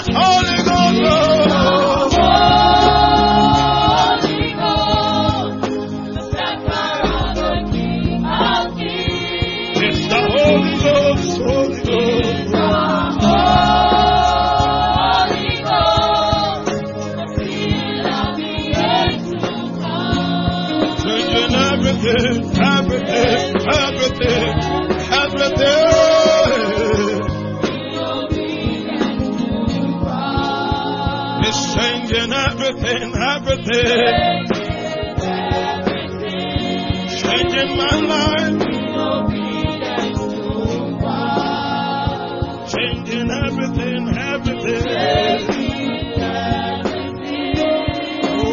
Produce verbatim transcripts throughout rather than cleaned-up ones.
Ghost, Holy Ghost, oh. Holy Ghost, the Scepter of the King of Kings. It's the Holy Ghost, Holy Ghost. Holy Ghost, the Seal of the age to come. Changing everything, everything, everything, everything. It's changing everything, everything. Changing my life. Changing everything, everything. Oh.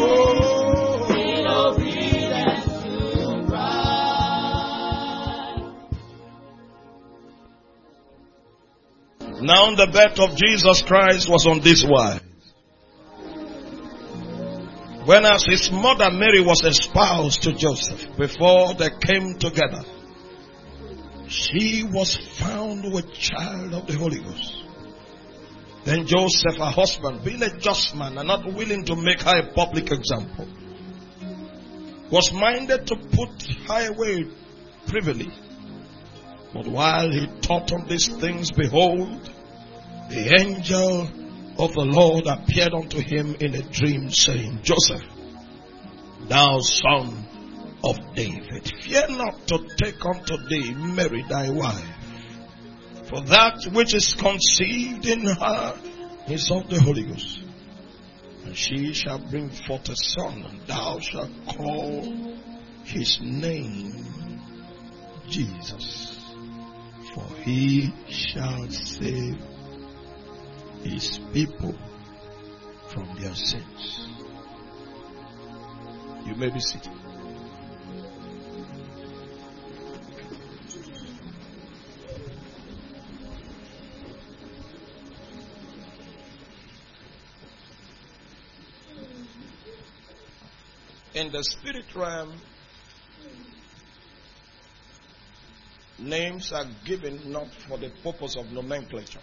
Now the birth of Jesus Christ was on this wise. When as his mother Mary was espoused to Joseph, before they came together, she was found with child of the Holy Ghost. Then Joseph, her husband, being a just man and not willing to make her a public example, was minded to put her away privily. But while he thought on these things, behold, the angel of the Lord appeared unto him in a dream, saying, Joseph, thou son of David, fear not to take unto thee Mary thy wife, for that which is conceived in her is of the Holy Ghost. And she shall bring forth a son, and thou shalt call his name Jesus, for he shall save his people from their sins. You may be seated. In the spirit realm, names are given not for the purpose of nomenclature.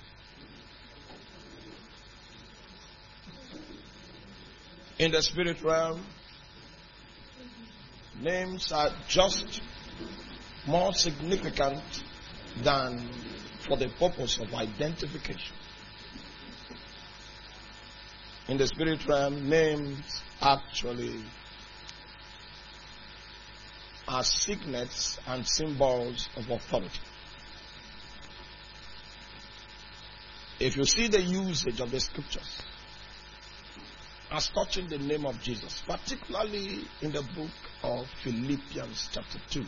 In the spirit realm, names are just more significant than for the purpose of identification. In the spirit realm, names actually are signets and symbols of authority. If you see the usage of the scriptures as touching the name of Jesus, particularly in the book of Philippians chapter two,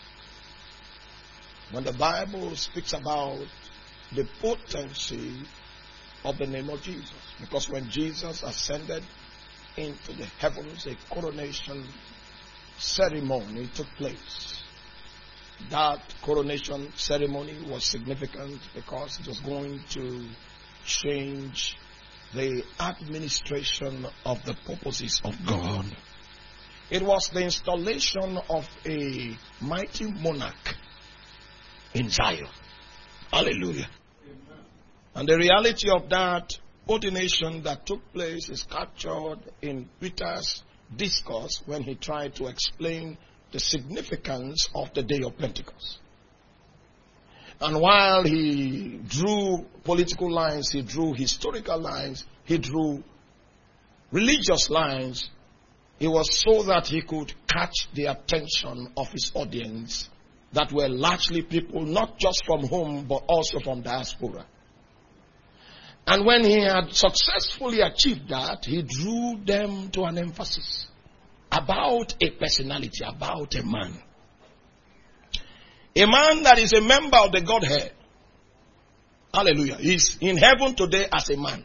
when the Bible speaks about the potency of the name of Jesus, because when Jesus ascended into the heavens, a coronation ceremony took place. That coronation ceremony was significant because it was going to change the administration of the purposes of God. It was the installation of a mighty monarch in Zion. Hallelujah. Amen. And the reality of that ordination that took place is captured in Peter's discourse when he tried to explain the significance of the day of Pentecost. And while he drew political lines, he drew historical lines, he drew religious lines, it was so that he could catch the attention of his audience that were largely people not just from home but also from diaspora. And when he had successfully achieved that, he drew them to an emphasis about a personality, about a man. A man that is a member of the Godhead. Hallelujah. He's in heaven today as a man.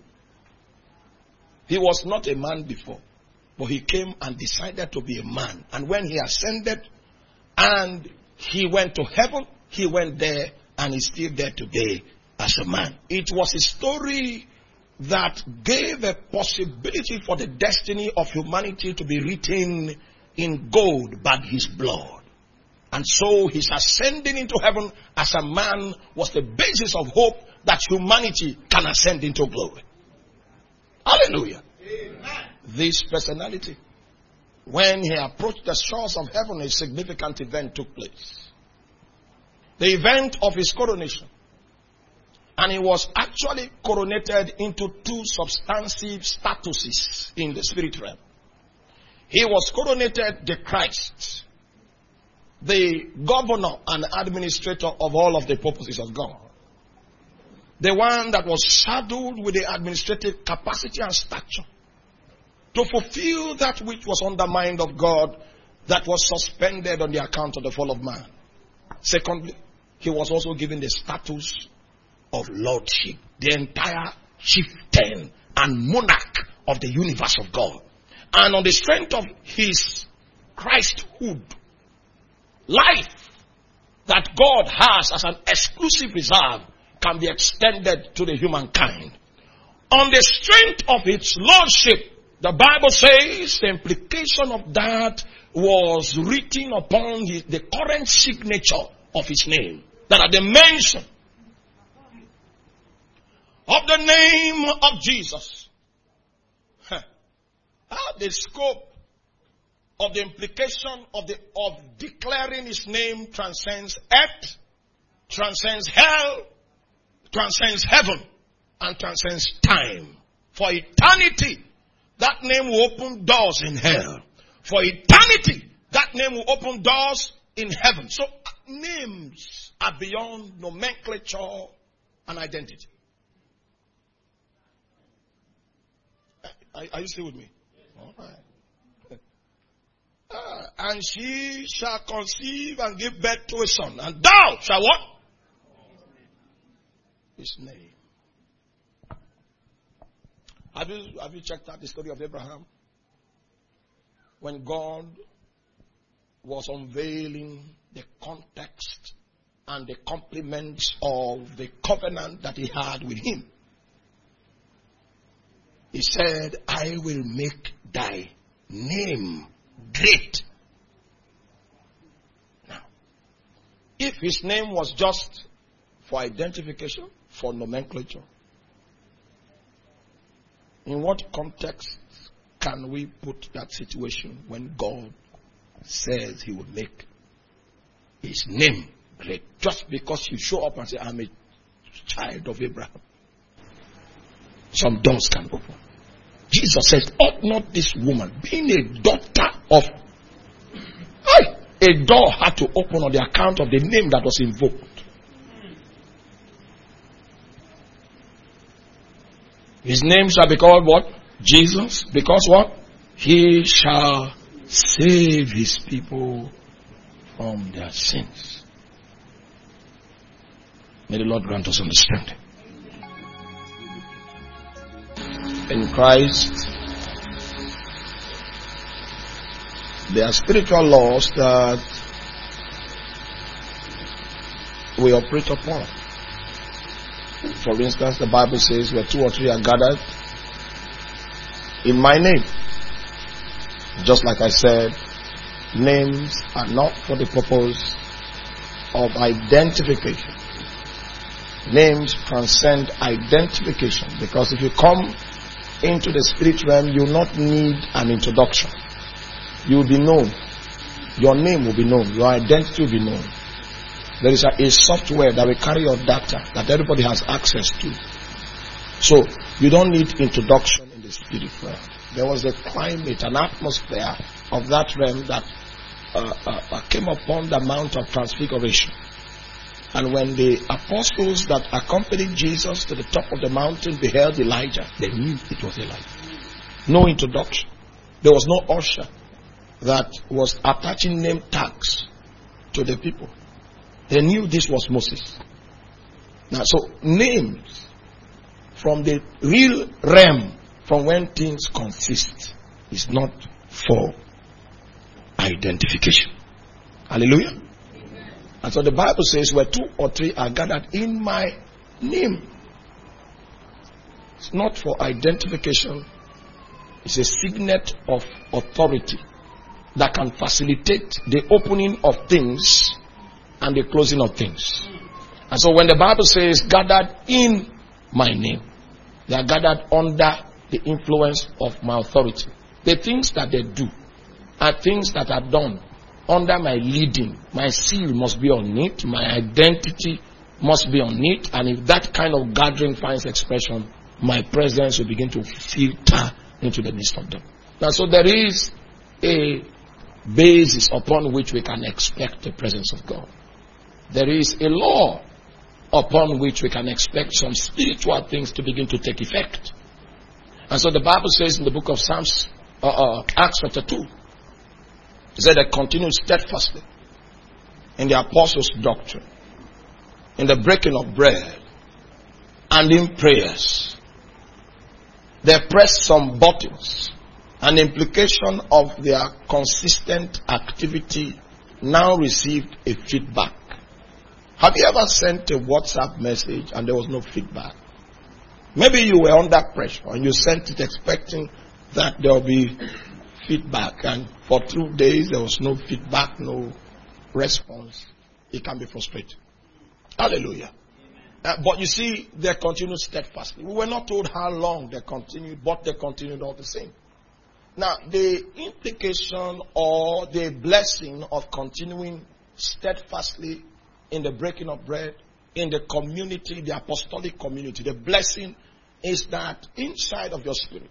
He was not a man before, but he came and decided to be a man. And when he ascended and he went to heaven, he went there and he's still there today as a man. It was a story that gave a possibility for the destiny of humanity to be written in gold by his blood. And so his ascending into heaven as a man was the basis of hope that humanity can ascend into glory. Hallelujah. Amen. This personality, when he approached the shores of heaven, a significant event took place. The event of his coronation. And he was actually coronated into two substantive statuses in the spirit realm. He was coronated the Christ, the governor and administrator of all of the purposes of God. The one that was saddled with the administrative capacity and stature to fulfill that which was on the mind of God that was suspended on the account of the fall of man. Secondly, he was also given the status of lordship, the entire chieftain and monarch of the universe of God. And on the strength of his Christhood, life that God has as an exclusive reserve can be extended to the humankind. On the strength of its lordship, the Bible says the implication of that was written upon his, the current signature of his name. That at the mention of the name of Jesus, huh, the scope of the implication of the of declaring his name transcends earth, transcends hell, transcends heaven, and transcends time. For eternity, that name will open doors in hell. For eternity, that name will open doors in heaven. So names are beyond nomenclature and identity. Are, are you still with me? All right. Uh, and she shall conceive and give birth to a son. And thou shall what? His name. Have you, have you checked out the story of Abraham? When God was unveiling the context and the complements of the covenant that he had with him. He said, I will make thy name great. Now, if his name was just for identification, for nomenclature, in what context can we put that situation when God says he will make his name great? Just because you show up and say, I'm a child of Abraham. Some doors can open. Jesus says, ought not this woman, being a daughter of... Hey, a door had to open on the account of the name that was invoked. His name shall be called what? Jesus. Because what? He shall save his people from their sins. May the Lord grant us understanding. In Christ, there are spiritual laws that we operate upon. For instance, the Bible says, where two or three are gathered in my name. Just like I said, names are not for the purpose of identification. Names transcend identification, because if you come into the spirit realm, you will not need an introduction. You will be known. Your name will be known. Your identity will be known. There is a, a software that will carry your data that everybody has access to. So, you don't need introduction in the spirit realm. There was a climate, an atmosphere of that realm that uh, uh, came upon the Mount of Transfiguration. And when the apostles that accompanied Jesus to the top of the mountain beheld Elijah, they knew it was Elijah. No introduction. There was no usher that was attaching name tags to the people. They knew this was Moses. Now, so names from the real realm, from when things consist, is not for identification. Hallelujah. And so the Bible says, where two or three are gathered in my name. It's not for identification. It's a signet of authority that can facilitate the opening of things and the closing of things. And so when the Bible says gathered in my name, they are gathered under the influence of my authority. The things that they do are things that are done under my leading. My seal must be on it. My identity must be on it. And if that kind of gathering finds expression, my presence will begin to filter into the midst of them. Now, so there is a basis upon which we can expect the presence of God. There is a law upon which we can expect some spiritual things to begin to take effect. And so the Bible says in the book of Psalms, uh, uh, Acts chapter two, it said they continued steadfastly in the apostles' doctrine, in the breaking of bread, and in prayers. They pressed some buttons. An implication of their consistent activity now received a feedback. Have you ever sent a WhatsApp message and there was no feedback? Maybe you were under pressure and you sent it expecting that there will be feedback, and for two days there was no feedback, no response. It can be frustrating. Hallelujah. Uh, but you see, they continued steadfastly. We were not told how long they continued, but they continued all the same. Now, the implication or the blessing of continuing steadfastly in the breaking of bread, in the community, the apostolic community, the blessing is that inside of your spirit,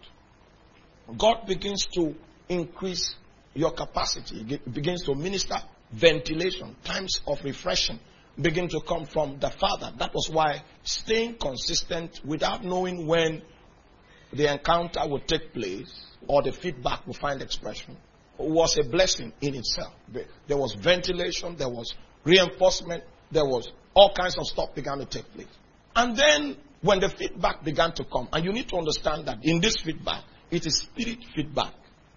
God begins to increase your capacity. It begins to minister ventilation. Times of refreshing begin to come from the Father. That was why staying consistent without knowing when the encounter would take place or the feedback will find expression was a blessing in itself. There was ventilation, there was reinforcement, there was all kinds of stuff began to take place. And then when the feedback began to come, and you need to understand that in this feedback, it is spirit feedback.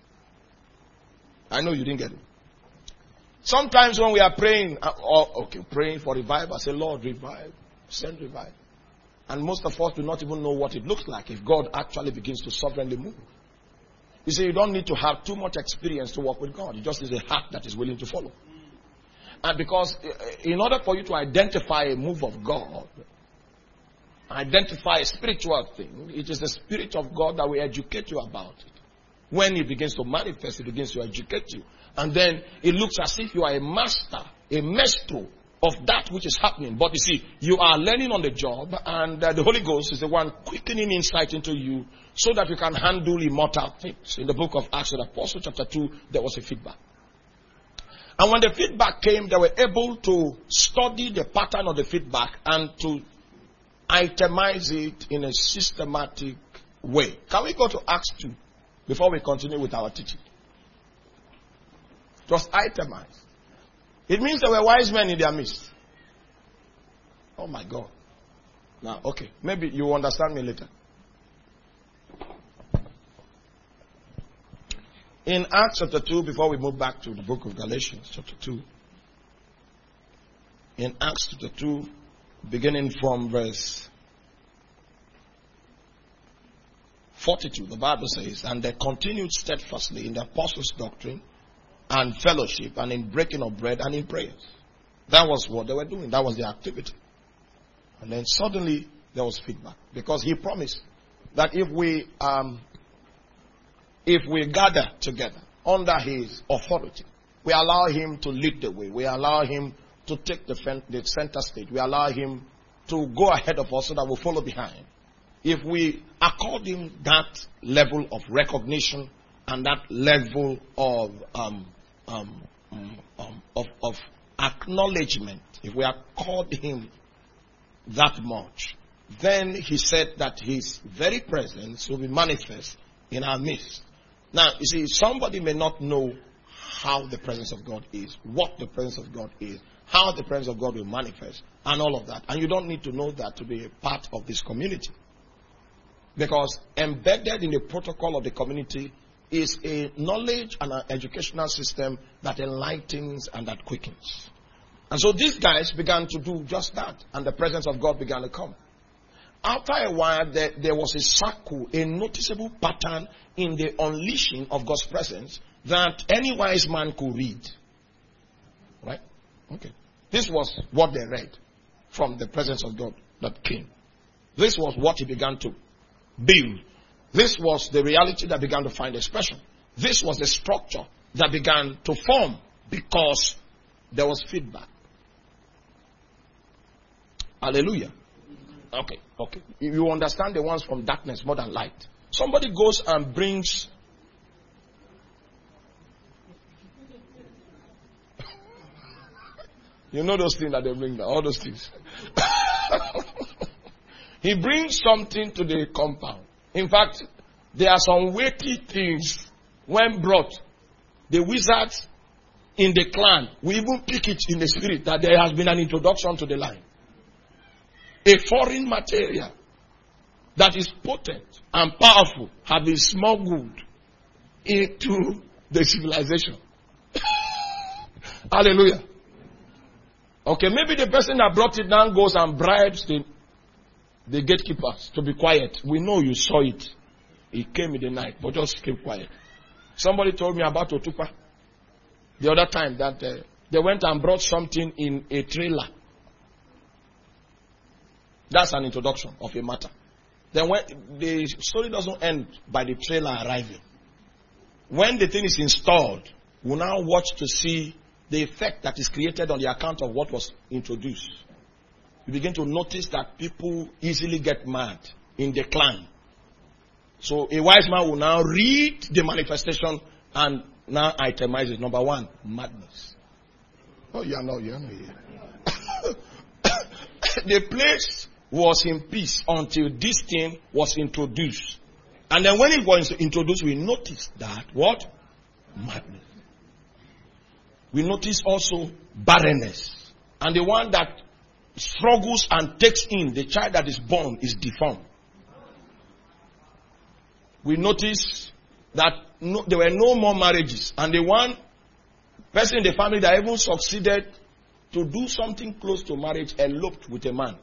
I know you didn't get it. Sometimes when we are praying, uh, or, okay, praying for revival, I say, Lord, revive, send revival. And most of us do not even know what it looks like if God actually begins to sovereignly move. You see, you don't need to have too much experience to work with God. It just is a heart that is willing to follow. And because in order for you to identify a move of God, identify a spiritual thing, it is the Spirit of God that will educate you about it. When it begins to manifest, it begins to educate you. And then it looks as if you are a master, a maestro of that which is happening. But you see, you are learning on the job, and uh, the Holy Ghost is the one quickening insight into you so that you can handle immortal things. In the book of Acts of the Apostles, chapter two, there was a feedback. And when the feedback came, they were able to study the pattern of the feedback and to itemize it in a systematic way. Can we go to Acts two before we continue with our teaching? Just itemized. It means there were wise men in their midst. Oh my God. Now, okay, maybe you will understand me later. In Acts chapter two, before we move back to the book of Galatians chapter two, in Acts chapter two, beginning from verse forty-two, the Bible says, and they continued steadfastly in the apostles' doctrine and fellowship and in breaking of bread and in prayers. That was what they were doing. That was their activity. And then suddenly there was feedback, because he promised that if we um, if we gather together under his authority, we allow him to lead the way, we allow him to take the, fen- the center stage, we allow him to go ahead of us so that we'll follow behind. If we accord him that level of recognition and that level of um, um, um, of, of acknowledgement, if we accord him that much, then he said that his very presence will be manifest in our midst. Now, you see, somebody may not know how the presence of God is, what the presence of God is, how the presence of God will manifest, and all of that. And you don't need to know that to be a part of this community. Because embedded in the protocol of the community is a knowledge and an educational system that enlightens and that quickens. And so these guys began to do just that, and the presence of God began to come. After a while, there, there was a circle, a noticeable pattern in the unleashing of God's presence that any wise man could read. Right? Okay. This was what they read from the presence of God that came. This was what he began to build. This was the reality that began to find expression. This was the structure that began to form because there was feedback. Hallelujah. Okay, okay. You understand the ones from darkness more than light. Somebody goes and brings you know those things that they bring now, all those things. He brings something to the compound. In fact, there are some weighty things when brought. The wizards in the clan, we even pick it in the spirit that there has been an introduction to the line. A foreign material that is potent and powerful have been smuggled into the civilization. Hallelujah. Okay, maybe the person that brought it down goes and bribes the, the gatekeepers to be quiet. We know you saw it. It came in the night, but just keep quiet. Somebody told me about Otupa the other time that uh, they went and brought something in a trailer. That's an introduction of a matter. Then when the story doesn't end by the trailer arriving. When the thing is installed, we now watch to see the effect that is created on the account of what was introduced. You begin to notice that people easily get mad in the clan. So a wise man will now read the manifestation and now itemize it. Number one, madness. Oh, yeah, no, yeah, no, yeah. The place was in peace until this thing was introduced. And then when it was introduced, we noticed that what? Madness. We notice also barrenness. And the one that struggles and takes in the child that is born is deformed. We notice that no, there were no more marriages. And the one person in the family that even succeeded to do something close to marriage eloped with a man.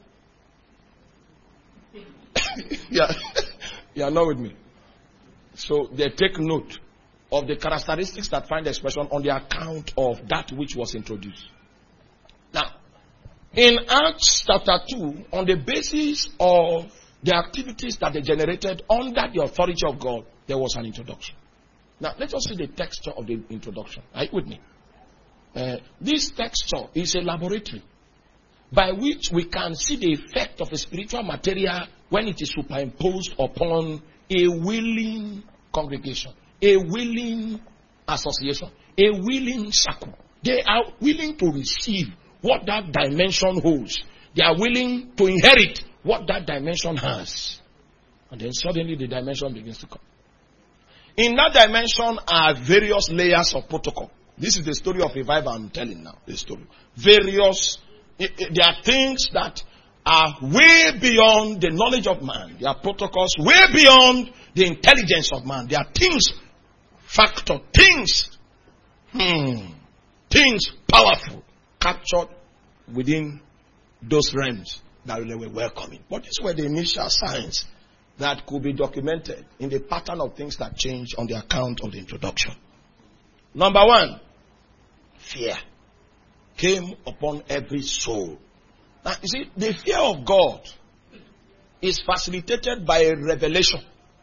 Yeah, you are not with me. So they take note of the characteristics that find expression on the account of that which was introduced. Now, in Acts chapter two, on the basis of the activities that they generated under the authority of God, there was an introduction. Now, let us see the texture of the introduction. Are you with me? Uh, this texture is a laboratory by which we can see the effect of a spiritual material when it is superimposed upon a willing congregation, a willing association, a willing circle. They are willing to receive what that dimension holds. They are willing to inherit what that dimension has. And then suddenly the dimension begins to come. In that dimension are various layers of protocol. This is the story of revival I'm telling now. The story. Various, it, it, there are things that are way beyond the knowledge of man. There are protocols way beyond the intelligence of man. There are things, factor, things, hmm, things powerful, captured within those realms that they were welcoming. But these were the initial signs that could be documented in the pattern of things that change on the account of the introduction. Number one, fear came upon every soul. Now, you see, the fear of God is facilitated by a revelation.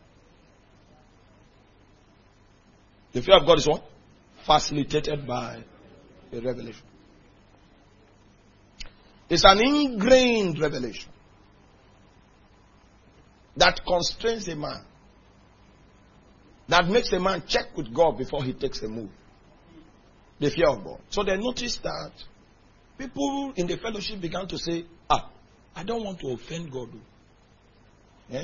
The fear of God is what? Facilitated by a revelation. It's an ingrained revelation that constrains a man, that makes a man check with God before he takes a move. The fear of God. So they noticed that people in the fellowship began to say, ah, I don't want to offend God. Eh?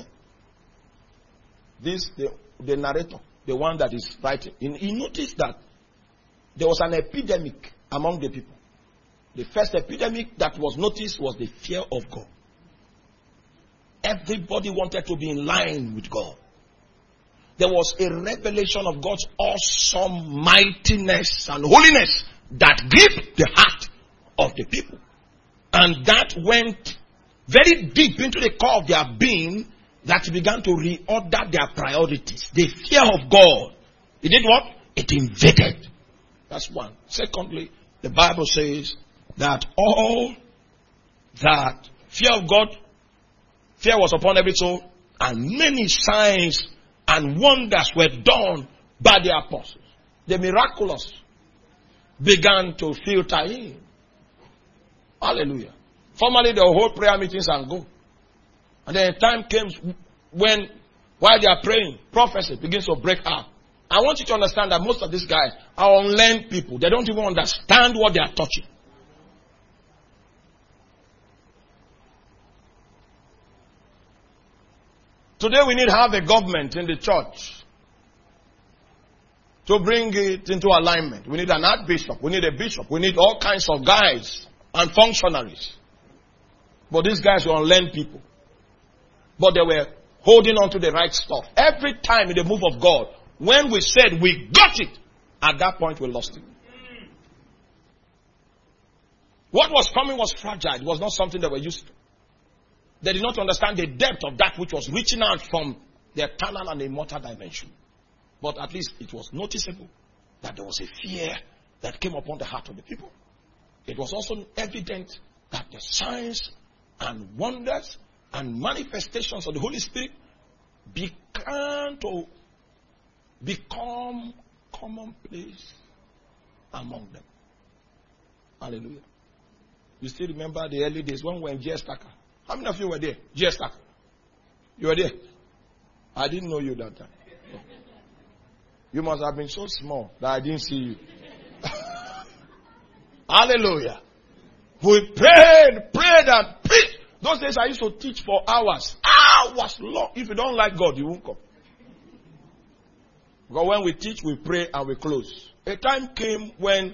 This, the, the narrator, the one that is writing, he noticed that there was an epidemic among the people. The first epidemic that was noticed was the fear of God. Everybody wanted to be in line with God. There was a revelation of God's awesome mightiness and holiness that gripped the heart of the people. And that went very deep into the core of their being, that began to reorder their priorities. The fear of God. It did what? It invaded. That's one. Secondly, the Bible says that all that fear of God, fear was upon every soul, and many signs and wonders were done by the apostles. The miraculous began to filter in. Hallelujah. Formerly they would hold prayer meetings and go. And then time came when, while they are praying, prophecy begins to break out. I want you to understand that most of these guys are unlearned people. They don't even understand what they are touching. Today we need to have a government in the church to bring it into alignment. We need an archbishop. We need a bishop. We need all kinds of guys and functionaries. But these guys were unlearned people. But they were holding on to the right stuff. Every time in the move of God, when we said we got it, at that point we lost it. What was coming was fragile. It was not something they were used to. They did not understand the depth of that which was reaching out from the eternal and the immortal dimension. But at least it was noticeable that there was a fear that came upon the heart of the people. It was also evident that the signs and wonders and manifestations of the Holy Spirit began to become commonplace among them. Hallelujah. You still remember the early days when we were in J S Tucker? How many of you were there? J S Tucker. You were there? I didn't know you that time. No. You must have been so small that I didn't see you. Hallelujah. We prayed, prayed and prayed. Those days I used to teach for hours. Hours long. If you don't like God, you won't come. Because when we teach, we pray and we close. A time came when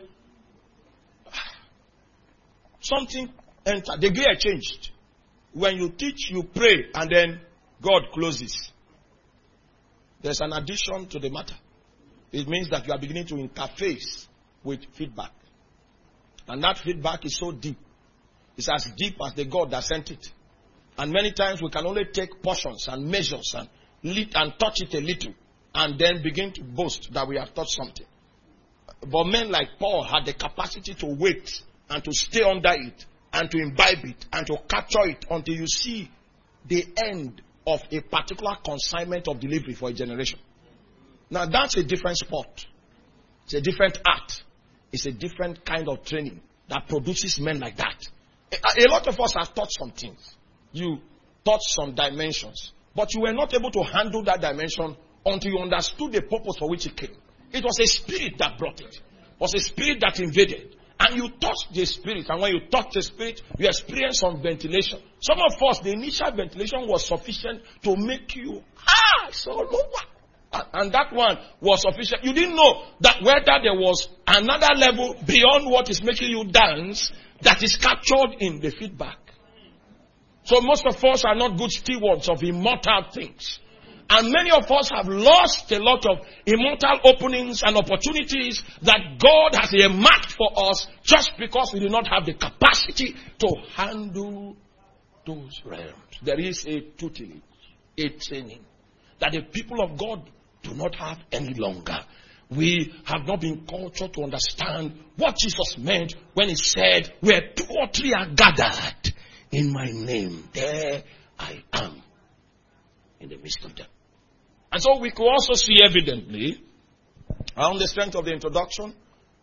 something entered. The gear changed. When you teach, you pray, and then God closes. There's an addition to the matter. It means that you are beginning to interface with feedback. And that feedback is so deep. It's as deep as the God that sent it. And many times we can only take portions and measures and lit and touch it a little, and then begin to boast that we have touched something. But men like Paul had the capacity to wait and to stay under it and to imbibe it and to capture it until you see the end of a particular consignment of delivery for a generation. Now that's a different sport. It's a different art. It's a different kind of training that produces men like that. A, a lot of us have taught some things. You taught some dimensions. But you were not able to handle that dimension until you understood the purpose for which it came. It was a spirit that brought it. It was a spirit that invaded. And you touched the spirit. And when you touched the spirit, you experienced some ventilation. Some of us, the initial ventilation was sufficient to make you, ah, so lower. And that one was sufficient. You didn't know that whether there was another level beyond what is making you dance that is captured in the feedback. So most of us are not good stewards of immortal things. And many of us have lost a lot of immortal openings and opportunities that God has earmarked for us just because we do not have the capacity to handle those realms. There is a tutelage, a training that the people of God do not have any longer. We have not been cultured to understand what Jesus meant when he said, where two or three are gathered in my name, there I am in the midst of them. And so we could also see evidently, on the strength of the introduction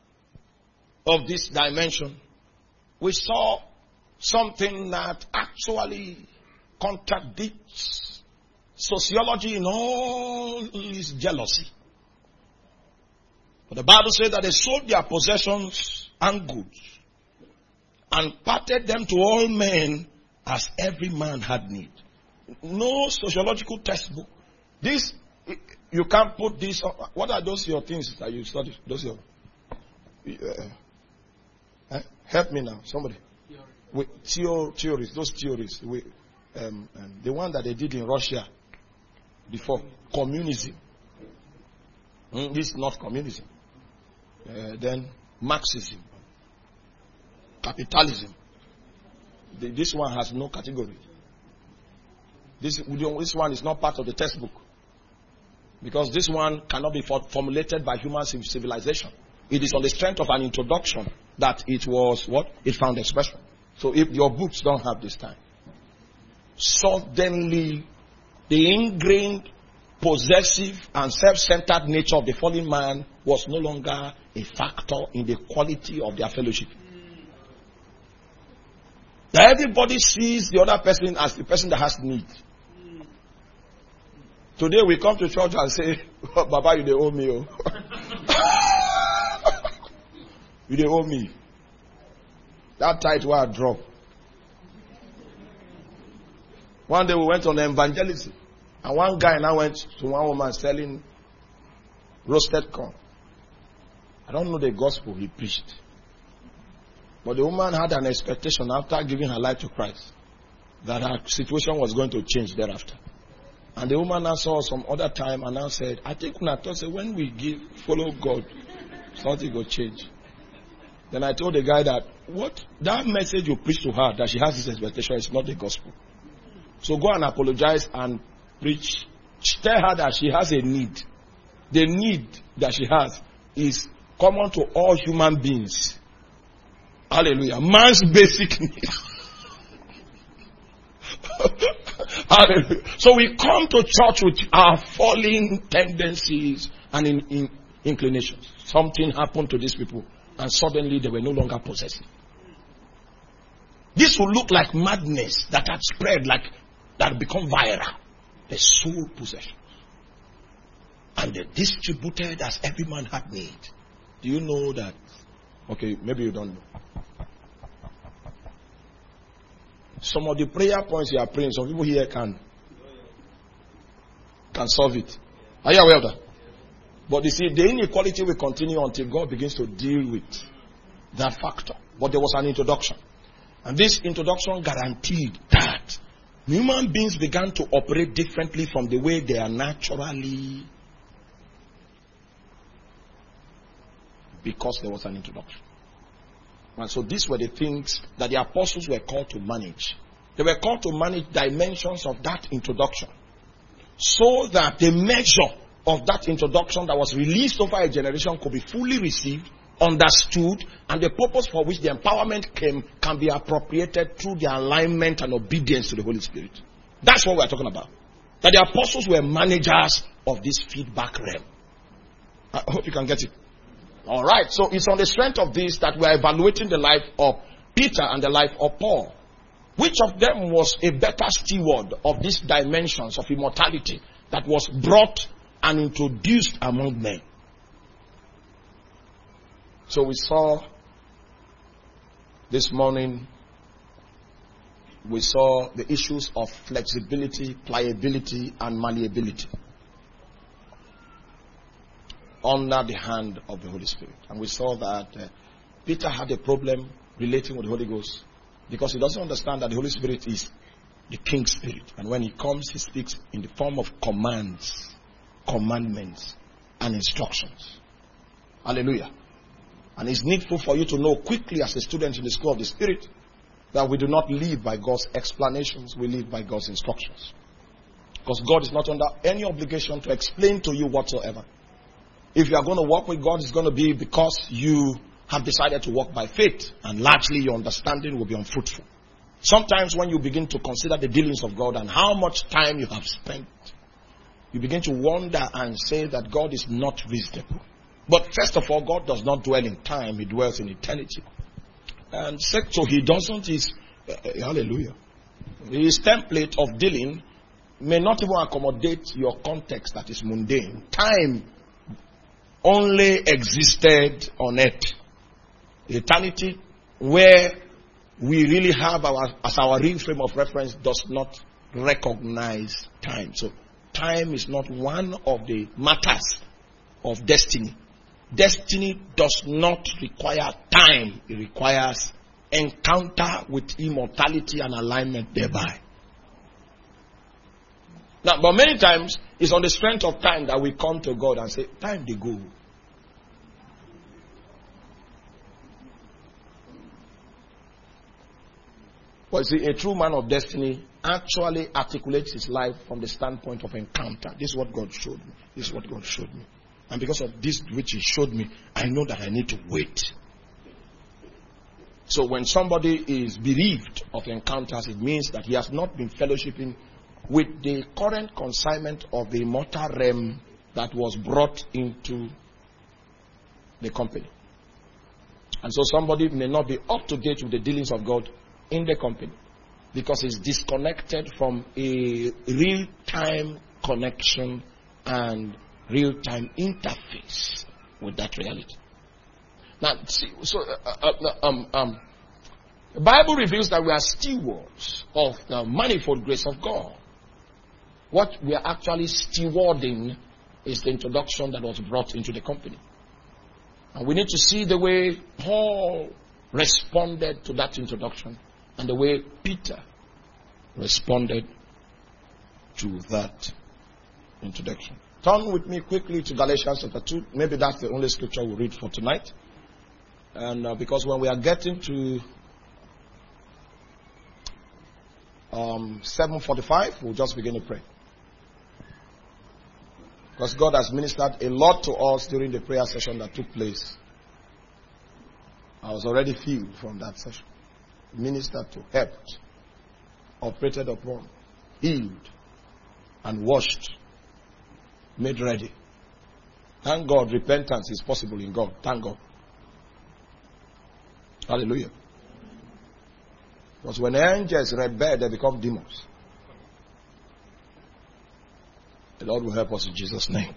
of this dimension, we saw something that actually contradicts sociology in all its jealousy. But the Bible says that they sold their possessions and goods and parted them to all men as every man had need. No sociological textbook. This, you can't put this, what are those your things that you study? Those your, uh, uh, help me now, somebody. With theo- theories, those theories. We, um, um, the one that they did in Russia before, communism. Mm, this is not communism. Uh, then Marxism, capitalism. The, this one has no category. This, this one is not part of the textbook. Because this one cannot be for, formulated by human civilization. It is on the strength of an introduction that it was what? It found expression. So if your books don't have this time. Suddenly, the ingrained possessive and self-centered nature of the fallen man was no longer a factor in the quality of their fellowship. That everybody sees the other person as the person that has need. Today we come to church and say, oh, Baba, you they owe me. Oh. You they owe me. That tight wire drop. One day we went on evangelism. And one guy now went to one woman selling roasted corn. I don't know the gospel he preached. But the woman had an expectation after giving her life to Christ that her situation was going to change thereafter. And the woman now saw some other time and now said, I think when we give, follow God, something will change. Then I told the guy that what that message you preach to her that she has this expectation is not the gospel. So go and apologize and preach. Tell her that she has a need. The need that she has is common to all human beings. Hallelujah. Man's basic need. Hallelujah. So we come to church with our falling tendencies and in, in, inclinations. Something happened to these people and suddenly they were no longer possessive. This will look like madness that had spread, like that had become viral. The soul possessions. And they distributed as every man had need. Do you know that? Okay, maybe you don't know. Some of the prayer points you are praying, some people here can can solve it. Are you aware of that? But you see, the inequality will continue until God begins to deal with that factor. But there was an introduction. And this introduction guaranteed that human beings began to operate differently from the way they are naturally, because there was an introduction. And so these were the things that the apostles were called to manage. They were called to manage dimensions of that introduction, so that the measure of that introduction that was released over a generation could be fully received, understood, and the purpose for which the empowerment came can be appropriated through the alignment and obedience to the Holy Spirit. That's what we're talking about. That the apostles were managers of this feedback realm. I hope you can get it. All right, so it's on the strength of this that we are evaluating the life of Peter and the life of Paul. Which of them was a better steward of these dimensions of immortality that was brought and introduced among men? So we saw this morning, we saw the issues of flexibility, pliability, and malleability under the hand of the Holy Spirit. And we saw that uh, Peter had a problem relating with the Holy Ghost because he doesn't understand that the Holy Spirit is the King Spirit. And when he comes, he speaks in the form of commands, commandments, and instructions. Hallelujah. And it's needful for you to know quickly as a student in the school of the Spirit that we do not live by God's explanations, we live by God's instructions. Because God is not under any obligation to explain to you whatsoever. If you are going to walk with God, it's going to be because you have decided to walk by faith, and largely your understanding will be unfruitful. Sometimes when you begin to consider the dealings of God and how much time you have spent, you begin to wonder and say that God is not reasonable. But first of all, God does not dwell in time, He dwells in eternity. And second, so He doesn't, His, uh, hallelujah, His template of dealing may not even accommodate your context that is mundane. Time only existed on earth. Eternity, where we really have our as our real frame of reference, does not recognize time. So time is not one of the matters of destiny. Destiny does not require time. It requires encounter with immortality and alignment thereby. Now, but many times, it's on the strength of time that we come to God and say, time they go. But see, a true man of destiny actually articulates his life from the standpoint of encounter. This is what God showed me. This is what God showed me. And because of this which He showed me, I know that I need to wait. So when somebody is bereaved of encounters, it means that he has not been fellowshipping with the current consignment of the immortal realm that was brought into the company. And so somebody may not be up to date with the dealings of God in the company because he's disconnected from a real-time connection and real-time interface with that reality. Now, see, so uh, uh, um, um, the Bible reveals that we are stewards of the manifold grace of God. What we are actually stewarding is the introduction that was brought into the company. And we need to see the way Paul responded to that introduction and the way Peter responded to that introduction. Turn with me quickly to Galatians chapter two. Maybe that's the only scripture we'll read for tonight. And uh, because when we are getting to um, seven forty-five, we'll just begin to pray. Because God has ministered a lot to us during the prayer session that took place. I was already filled from that session. Ministered to, helped, operated upon, healed, and washed, made ready. Thank God repentance is possible in God. Thank God. Hallelujah. Because when angels rebel, they become demons. The Lord will help us in Jesus' name.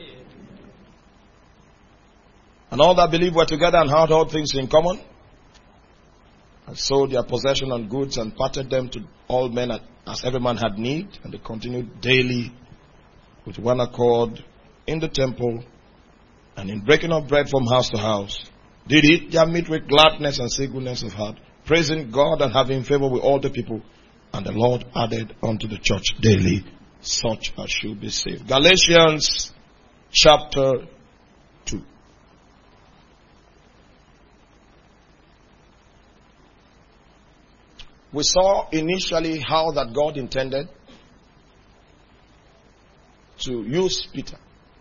And all that believe were together and had all things in common, and sold their possession and goods and parted them to all men as every man had need, and they continued daily with one accord in the temple and in breaking of bread from house to house, did eat their meat with gladness and singleness of heart, praising God and having favor with all the people. And the Lord added unto the church daily such as should be saved. Galatians chapter two. We saw initially how that God intended to use Peter.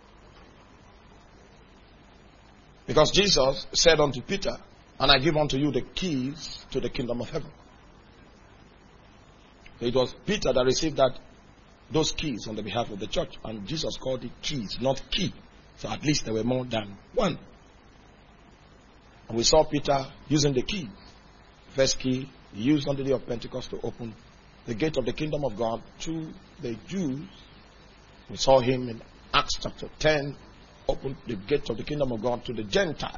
Because Jesus said unto Peter, and I give unto you the keys to the kingdom of heaven. It was Peter that received that those keys on the behalf of the church. And Jesus called it keys, not key. So at least there were more than one. And we saw Peter using the key. First key, he used on the day of Pentecost to open the gate of the kingdom of God to the Jews. We saw him in Acts chapter ten, open the gate of the kingdom of God to the Gentiles.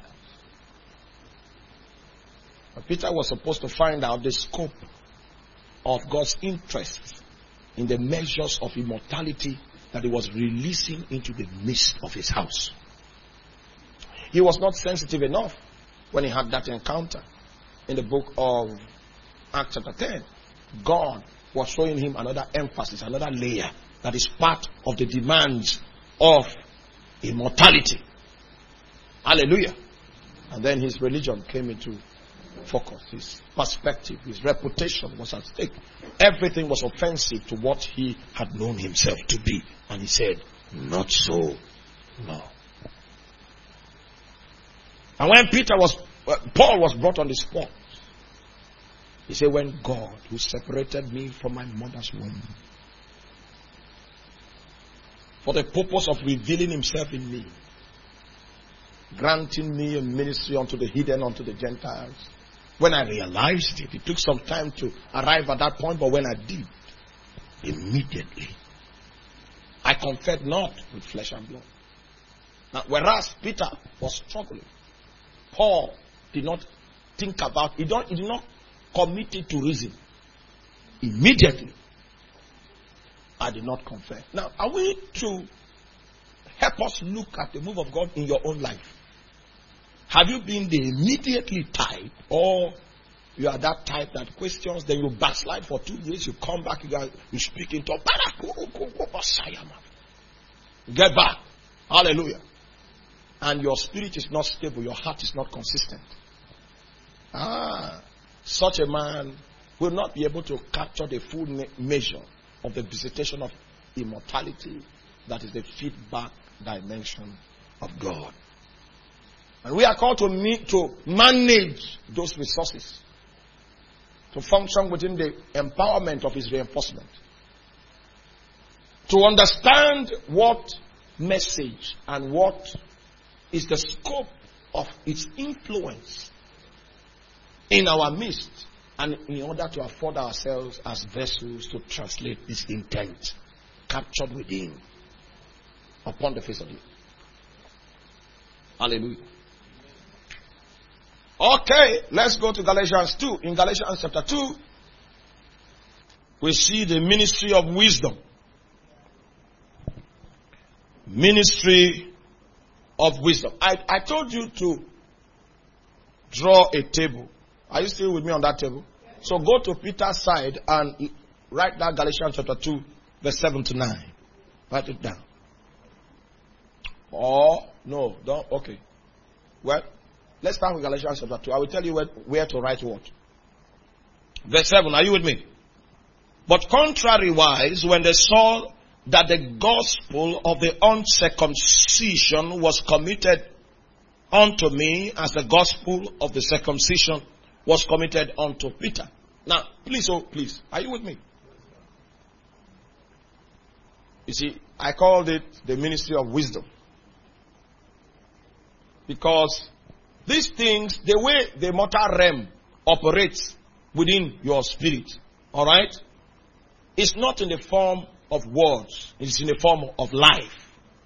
But Peter was supposed to find out the scope of God's interest in the measures of immortality that he was releasing into the midst of his house. He was not sensitive enough when he had that encounter in the book of Acts chapter ten. God was showing him another emphasis, another layer that is part of the demands of immortality. Hallelujah. And then his religion came into focus. His perspective, his reputation was at stake. Everything was offensive to what he had known himself to be. And he said, not so, no. And when Peter was, uh, Paul was brought on the spot, he said, when God, who separated me from my mother's womb, for the purpose of revealing himself in me, granting me a ministry unto the hidden, unto the Gentiles. When I realized it, it took some time to arrive at that point, but when I did, immediately, I conferred not with flesh and blood. Now, whereas Peter was struggling, Paul did not think about, he, don't, he did not commit it to reason. Immediately, I did not confer. Now, are we to help us look at the move of God in your own life? Have you been the immediately type, or you are that type that questions, then you backslide for two years, you come back, you, you speak in tongues, get back, hallelujah, and your spirit is not stable, your heart is not consistent. Ah, such a man will not be able to capture the full me- measure of the visitation of immortality that is the feedback dimension of God. And we are called to meet, to manage those resources, to function within the empowerment of his reinforcement. to understand what message and what is the scope of its influence in our midst, and in order to afford ourselves as vessels to translate this intent captured within upon the face of the earth. Hallelujah. Okay, let's go to Galatians two. In Galatians chapter two, we see the ministry of wisdom. Ministry of wisdom. I, I told you to draw a table. Are you still with me on that table? So go to Peter's side and write down Galatians chapter two, verse seven to nine. Write it down. Or, no, don't, okay. Well, let's start with Galatians chapter two. I will tell you where, where to write what. Verse seven, are you with me? But contrariwise, when they saw that the gospel of the uncircumcision was committed unto me as the gospel of the circumcision was committed unto Peter. Now, please, oh, please, are you with me? You see, I called it the ministry of wisdom. Because these things, the way the mortal realm operates within your spirit, alright, is not in the form of words. It's in the form of life.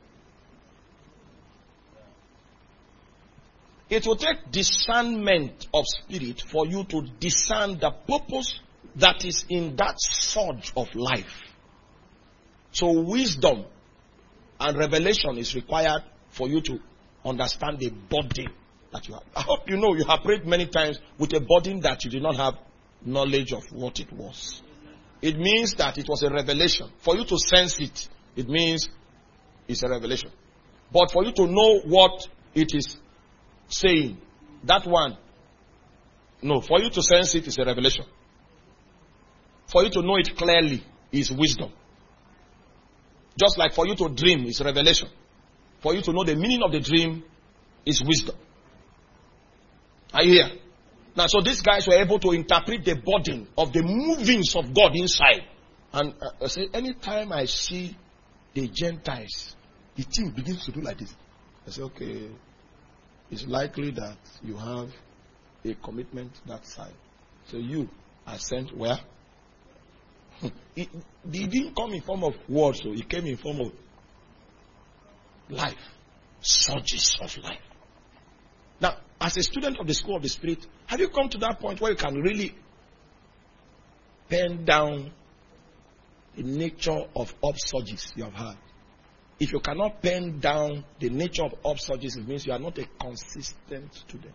It will take discernment of spirit for you to discern the purpose that is in that surge of life. So wisdom and revelation is required for you to understand the burden that you have. I hope you know you have prayed many times with a burden that you did not have knowledge of what it was. It means that it was a revelation. For you to sense it, it means it's a revelation. But for you to know what it is saying, that one, no, for you to sense it is a revelation. For you to know it clearly is wisdom. Just like for you to dream is revelation. For you to know the meaning of the dream is wisdom. Are you here? Now, so these guys were able to interpret the burden of the movings of God inside. And uh, I say, anytime I see the Gentiles, the thing begins to do like this. I say, okay, it's likely that you have a commitment that side. So you are sent where? It, it didn't come in form of words, so it came in form of life. Surges of life. Now, as a student of the school of the Spirit, have you come to that point where you can really pen down the nature of upsurges you have had? If you cannot pen down the nature of upsurges, it means you are not a consistent student.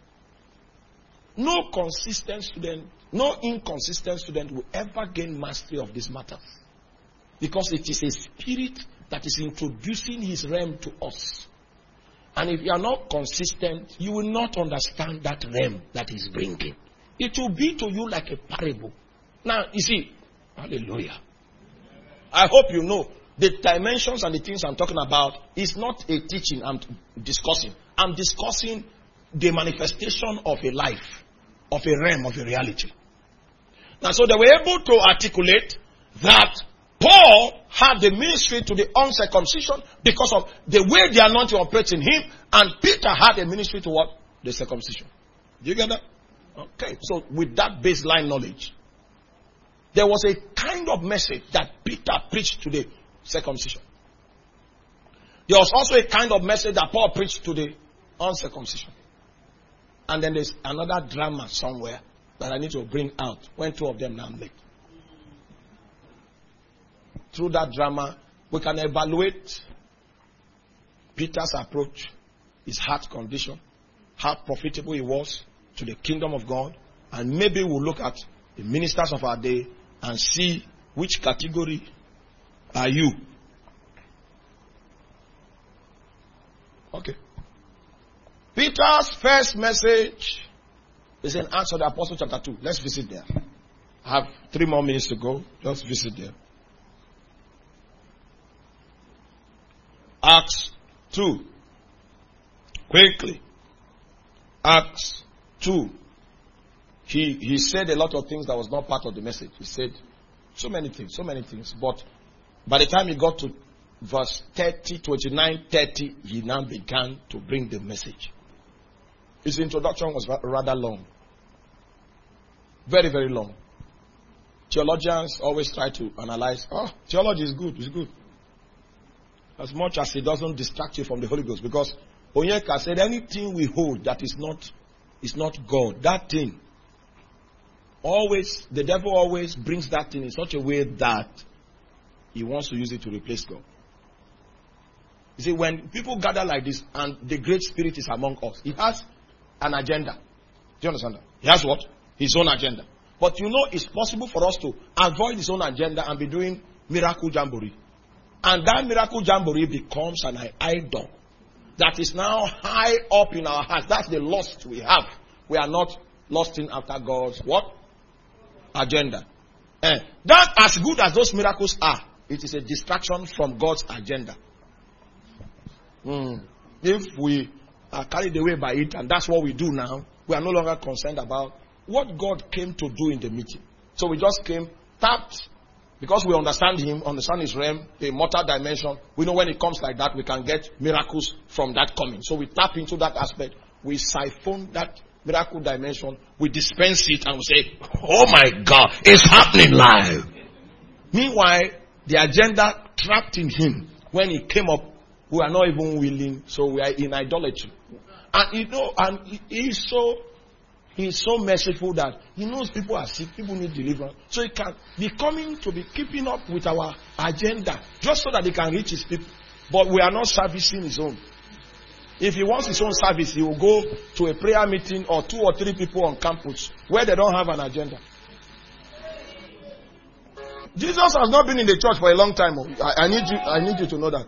No consistent student, no inconsistent student will ever gain mastery of this matter. Because it is a spirit that is introducing his realm to us. And if you are not consistent, you will not understand that realm that is bringing. It will be to you like a parable. Now, you see, hallelujah. I hope you know the dimensions and the things I'm talking about is not a teaching I'm discussing. I'm discussing the manifestation of a life, of a realm, of a reality. Now, so they were able to articulate that Paul had the ministry to the uncircumcision because of the way the anointing operates in him, and Peter had a ministry to what? The circumcision. Do you get that? Okay. So with that baseline knowledge, there was a kind of message that Peter preached to the circumcision. There was also a kind of message that Paul preached to the uncircumcision. And then there's another drama somewhere that I need to bring out when two of them now meet. Through that drama, we can evaluate Peter's approach, his heart condition, how profitable he was to the kingdom of God, and maybe we'll look at the ministers of our day and see which category are you. Okay. Peter's first message is in Acts of the Apostles chapter two. Let's visit there. I have three more minutes to go. Just visit there. Acts two. Quickly. Acts two. He, he said a lot of things that was not part of the message. He said so many things, so many things. But By the time he got to verse thirty, twenty-nine, thirty, he now began to bring the message. His introduction was rather long. Very, very long. Theologians always try to analyze, oh, theology is good, it's good. As much as it doesn't distract you from the Holy Ghost. Because Onyeka said anything we hold that is not, is not God, that thing, always, the devil always brings that thing in such a way that he wants to use it to replace God. You see, when people gather like this and the Great Spirit is among us, he has an agenda. Do you understand that? He has what? His own agenda. But you know, it's possible for us to avoid his own agenda and be doing miracle jamboree. And that miracle jamboree becomes an idol that is now high up in our hearts. That's the lust we have. We are not lusting after God's what? Agenda. Eh, that, as good as those miracles are, it is a distraction from God's agenda. Mm. If we are carried away by it, and that's what we do now, we are no longer concerned about what God came to do in the meeting. So we just came, tapped, because we understand him, understand his realm, the mortal dimension. We know when it comes like that, we can get miracles from that coming. So we tap into that aspect. We siphon that miracle dimension. We dispense it and we say, oh my God, it's happening live. Meanwhile, the agenda trapped in him, when he came up, we are not even willing, so we are in idolatry. And you know, and he is so, he is so merciful that he knows people are sick, people need deliverance. So he can be coming to be keeping up with our agenda, just so that he can reach his people. But we are not servicing his own. If he wants his own service, he will go to a prayer meeting or two or three people on campus where they don't have an agenda. Jesus has not been in the church for a long time. I, I need you, I need you to know that.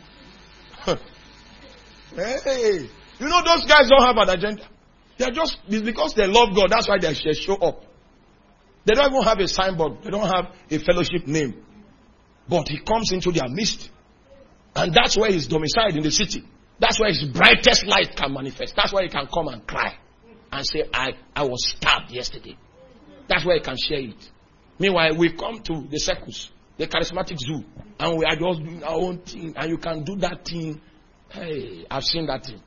Hey, you know those guys don't have an agenda. They are just, it's because they love God. That's why they show up. They don't even have a signboard. They don't have a fellowship name. But he comes into their midst. And that's where he's domiciled in the city. That's where his brightest light can manifest. That's where he can come and cry. And say, I, I was stabbed yesterday. That's where he can share it. Meanwhile, we come to the circus, the charismatic zoo. And we are just doing our own thing. And you can do that thing. Hey, I've seen that thing.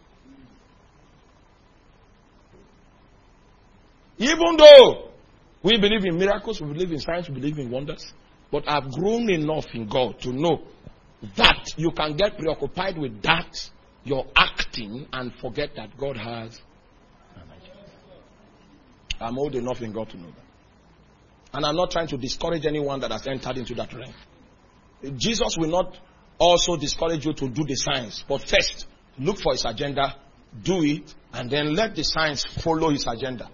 Even though we believe in miracles, we believe in signs, we believe in wonders, but I've grown enough in God to know that you can get preoccupied with that, your acting, and forget that God has an agenda. I'm old enough in God to know that. And I'm not trying to discourage anyone that has entered into that realm. Jesus will not also discourage you to do the signs, but first, look for his agenda, do it, and then let the signs follow his agenda.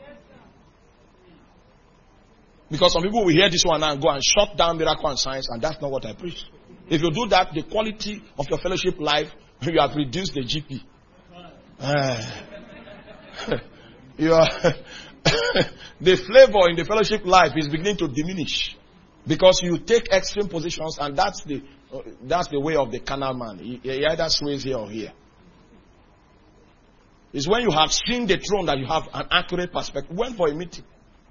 Because some people will hear this one and go and shut down miracle and signs, and that's not what I preach. If you do that, the quality of your fellowship life, you have reduced the G P. Uh, you are the flavor in the fellowship life is beginning to diminish because you take extreme positions, and that's the uh, that's the way of the carnal man. He, he either sways here or here. It's when you have seen the throne that you have an accurate perspective. Went for a meeting.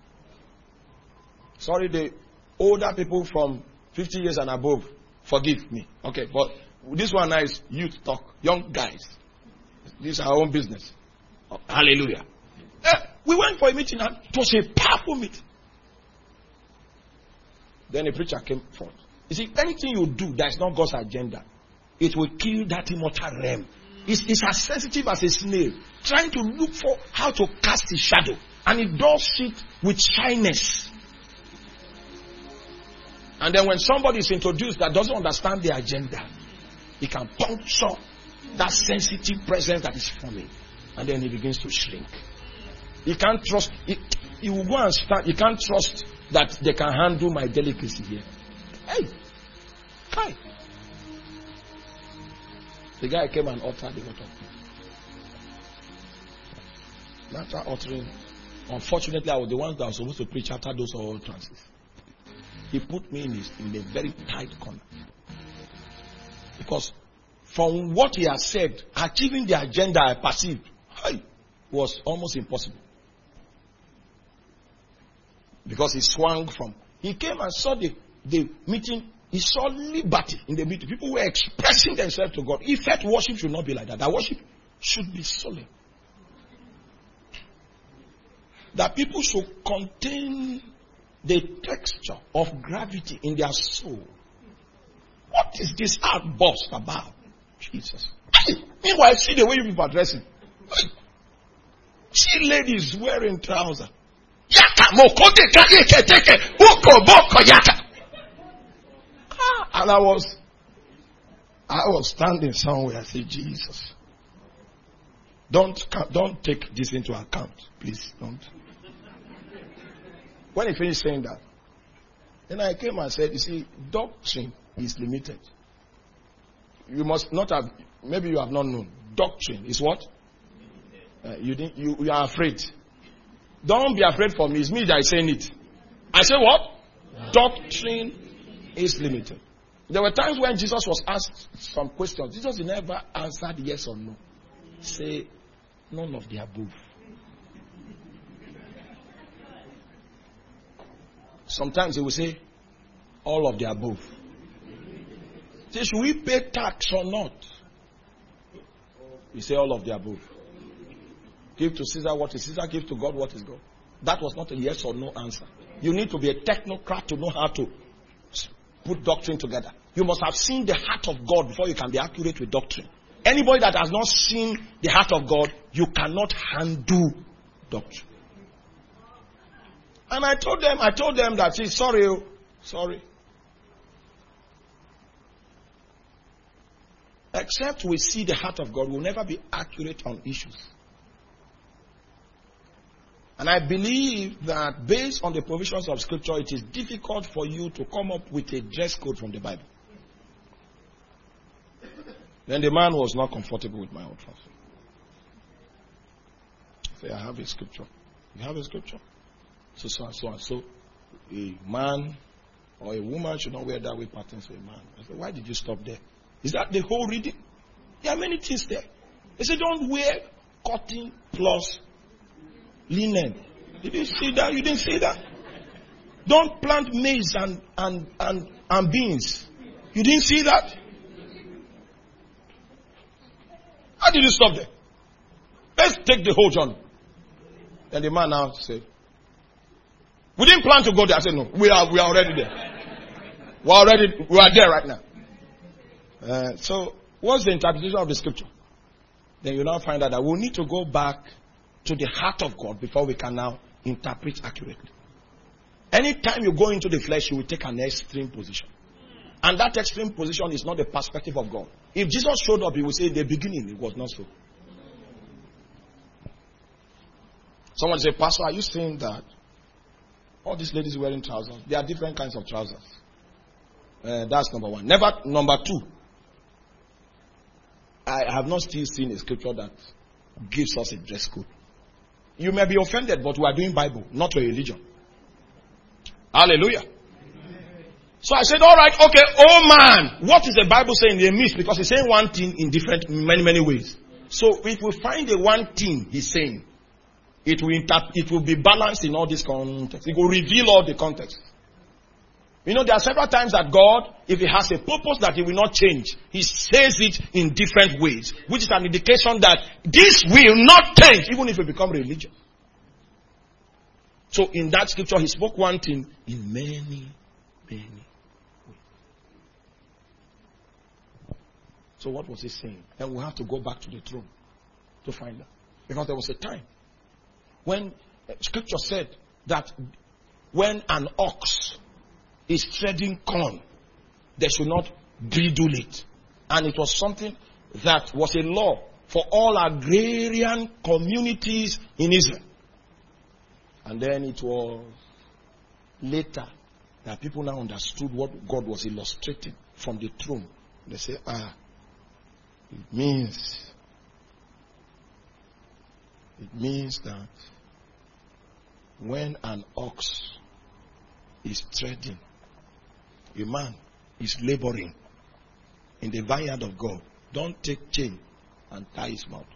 Sorry, the older people from fifty years and above, forgive me. Okay, but this one now is youth talk, young guys. This is our own business. Oh, hallelujah. Uh, we went for a meeting and it was a powerful meeting. Then a preacher came forth. You see, anything you do that is not God's agenda, it will kill that immortal realm. It's, it's as sensitive as a snail, trying to look for how to cast his shadow. And it does it with shyness. And then when somebody is introduced that doesn't understand the agenda, he can puncture that sensitive presence that is forming. And then he begins to shrink. He can't trust, he, he will go and stand, he can't trust that they can handle my delicacy here. Hey! Hi! The guy came and uttered the word of God. After uttering, unfortunately, I was the one that was supposed to preach after those all trances. He put me in, his, in a very tight corner. Because from what he has said, achieving the agenda I perceived hey, was almost impossible. Because he swung from, he came and saw the, the meeting He saw liberty in the meeting. People were expressing themselves to God. He felt worship should not be like that. That worship should be solemn. That people should contain the texture of gravity in their soul. What is this outburst about? Jesus. Meanwhile, see the way you people are dressing. See ladies wearing trousers. Yaka mokote kake teke boko boko yaka. And I was, I was standing somewhere. I said, Jesus, don't don't take this into account, please don't. When he finished saying that, then I came and said, you see, doctrine is limited. You must not have, maybe you have not known. Doctrine is what? Uh, you, didn't, you you are afraid. Don't be afraid for me. It's me that is saying it. I say what? Doctrine is limited. There were times when Jesus was asked some questions. Jesus never answered yes or no. Say none of the above. Sometimes he will say all of the above. Say, should we pay tax or not? You say all of the above. Give to Caesar what is Caesar, give to God what is God. That was not a yes or no answer. You need to be a technocrat to know how to put doctrine together. You must have seen the heart of God before you can be accurate with doctrine. Anybody that has not seen the heart of God, you cannot handle doctrine. And I told them, I told them that, see, sorry, sorry. Except we see the heart of God, we'll never be accurate on issues. And I believe that based on the provisions of Scripture, it is difficult for you to come up with a dress code from the Bible. Then the man was not comfortable with my utterance. Say, I have a scripture. You have a scripture? So, so and so and so. A man or a woman should not wear that way patterns for a man. I said, why did you stop there? Is that the whole reading? There are many things there. They said, don't wear cotton plus linen. Did you see that? You didn't see that? Don't plant maize and, and, and, and beans. You didn't see that? How did you stop there? Let's take the whole journey. Then the man now said, we didn't plan to go there. I said, no, we are, we are already there. We are already, we are there right now. Uh, so, what's the interpretation of the scripture? Then you now find out that we'll need to go back to the heart of God before we can now interpret accurately. Anytime you go into the flesh, you will take an extreme position. And that extreme position is not the perspective of God. If Jesus showed up, he would say, in the beginning, it was not so. Someone say, Pastor, are you saying that all these ladies wearing trousers? There are different kinds of trousers. Uh, that's number one. Never, number two. I have not still seen a scripture that gives us a dress code. You may be offended, but we are doing Bible, not a religion. Hallelujah. So I said, all right, okay, oh man, what is the Bible saying? They miss because he's saying one thing in different, many, many ways. So if we find the one thing he's saying, it will inter- it will be balanced in all this context. It will reveal all the context. You know, there are several times that God, if he has a purpose that he will not change, he says it in different ways, which is an indication that this will not change, even if we become religious. So in that scripture, he spoke one thing in many, many ways. So what was he saying? Then we have to go back to the throne to find out. Because there was a time when scripture said that when an ox is treading corn, they should not bridle it. And it was something that was a law for all agrarian communities in Israel. And then it was later that people now understood what God was illustrating from the throne. They say, ah, it means, it means that when an ox is treading, a man is laboring in the vineyard of God, don't take chain and tie his mouth.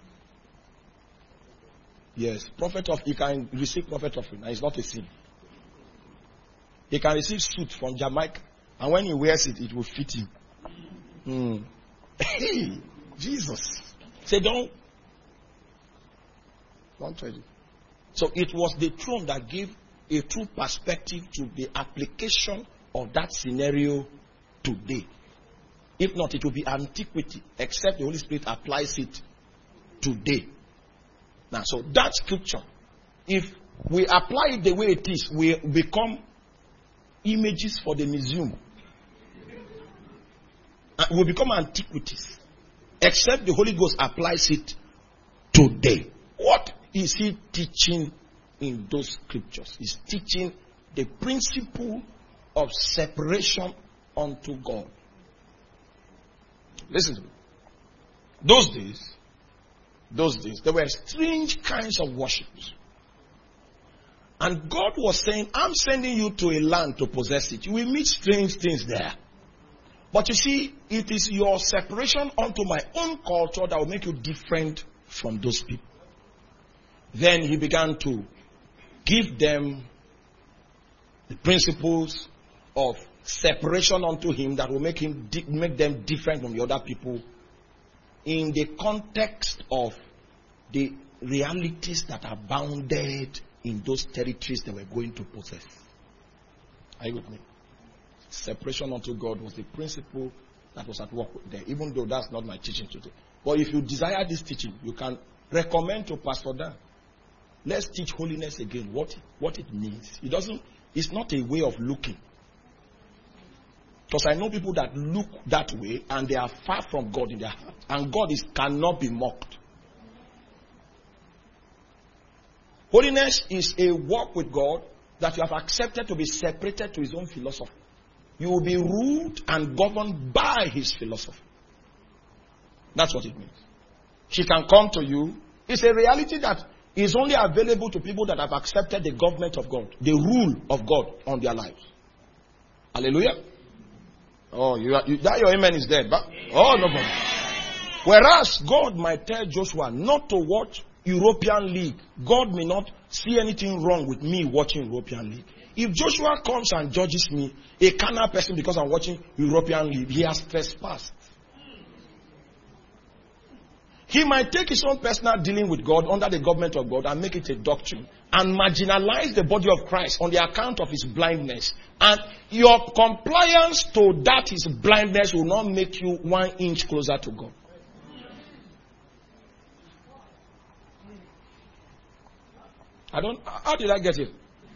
Yes, prophet of he can receive prophet offering, and it's not a sin. He can receive suit from Jamaica And when he wears it, it will fit him. Mm. Hey, Jesus. Say, don't. Don't trade it. So it was the throne that gave a true perspective to the application of that scenario today. If not, it will be antiquity, except the Holy Spirit applies it today. Now, so that scripture, if we apply it the way it is, we become images for the museum. And we become antiquities. Except the Holy Ghost applies it today. What is he teaching in those scriptures? He's teaching the principle of separation unto God. Listen to me. Those days, those days, there were strange kinds of worships. And God was saying, I'm sending you to a land to possess it. You will meet strange things there. But you see, it is your separation unto my own culture that will make you different from those people. Then he began to give them the principles of separation unto him that will make him di- make them different from the other people in the context of the realities that are bounded in those territories they were going to possess. Are you with me? Separation unto God was the principle that was at work there, even though that's not my teaching today. But if you desire this teaching, you can recommend to Pastor Dan. Let's teach holiness again, what, what it means. It doesn't, it's not a way of looking. Because I know people that look that way and they are far from God in their heart. And God is cannot be mocked. Holiness is a walk with God that you have accepted to be separated to his own philosophy. You will be ruled and governed by his philosophy. That's what it means. He can come to you. It's a reality that is only available to people that have accepted the government of God, the rule of God on their lives. Hallelujah. Oh, you are, you, that your amen is dead. But, oh, no problem. Whereas God might tell Joshua not to watch European League. God may not see anything wrong with me watching European League. If Joshua comes and judges me, a carnal person, because I'm watching European League, he has trespassed. He might take his own personal dealing with God under the government of God and make it a doctrine and marginalize the body of Christ on the account of his blindness. And your compliance to that his blindness will not make you one inch closer to God. I don't, how did I get it?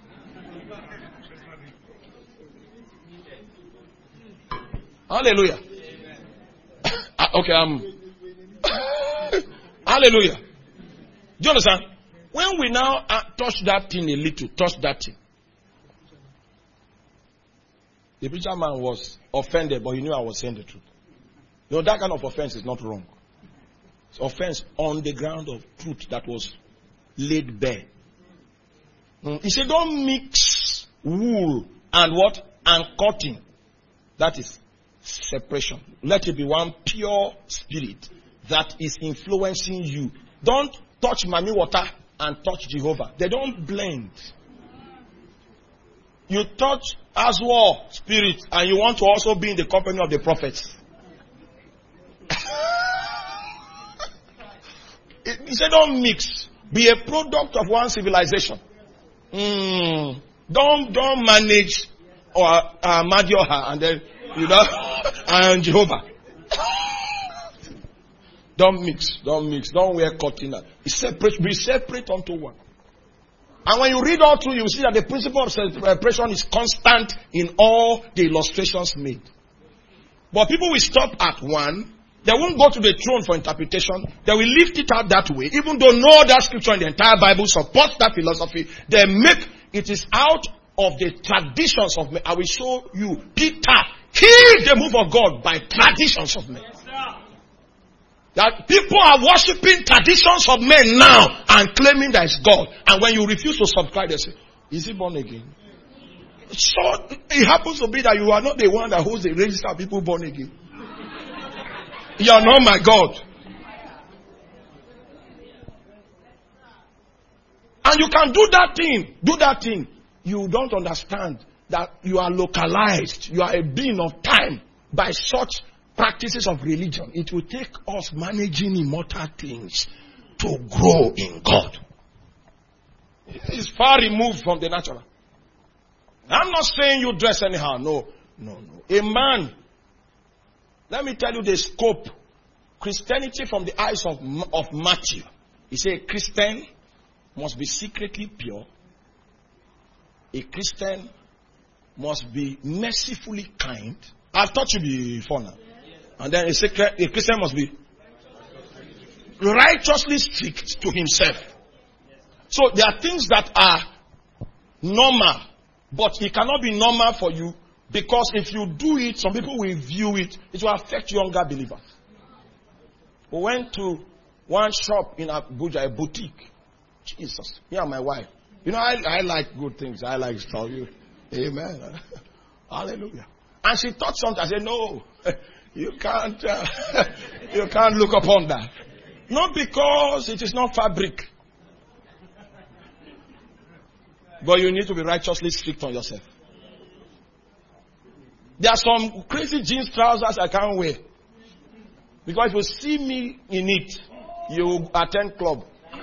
Hallelujah. Okay, um, hallelujah. Do you understand? When we now uh, touch that thing a little, touch that thing. The preacher man was offended, but he knew I was saying the truth. You know, that kind of offense is not wrong. It's offense on the ground of truth that was laid bare. Mm. He said, don't mix wool and what? And cotton. That is separation. Let it be one pure spirit that is influencing you. Don't touch Mami water and touch Jehovah. They don't blend. You touch Azwa spirit and you want to also be in the company of the prophets. He said don't mix. Be a product of one civilization. Mm. Don't don't manage or uh, Madioha and then you know and Jehovah. Don't mix, don't mix, don't wear cotton. Be separate, be separate unto one. And when you read all through, you see that the principle of separation is constant in all the illustrations made. But people will stop at one. They won't go to the throne for interpretation. They will lift it out that way. Even though no other scripture in the entire Bible supports that philosophy, they make it is out of the traditions of men. I will show you Peter healed the move of God by traditions of men. That people are worshipping traditions of men now and claiming that it's God. And when you refuse to subscribe, they say, is he born again? So it happens to be that you are not the one that holds the register of people born again. You are not my God. And you can do that thing. Do that thing. You don't understand that you are localized, you are a being of time by such practices of religion, it will take us managing immortal things to grow in God. It's far removed from the natural. I'm not saying you dress anyhow. No, no, no. A man, let me tell you the scope. Christianity from the eyes of, of Matthew. He said a Christian must be secretly pure. A Christian must be mercifully kind. I've taught you before now. And then a, secret, a Christian must be righteously strict to himself. So there are things that are normal, but it cannot be normal for you, because if you do it, some people will view it, it will affect younger believers. We went to one shop in Abuja, a boutique. Jesus, me and my wife. You know, I, I like good things. I like stuff. Amen. Hallelujah. And she thought something. I said, no, you can't, uh, you can't look upon that. Not because it is not fabric. But you need to be righteously strict on yourself. There are some crazy jeans trousers I can't wear. Because if you see me in it, you attend club.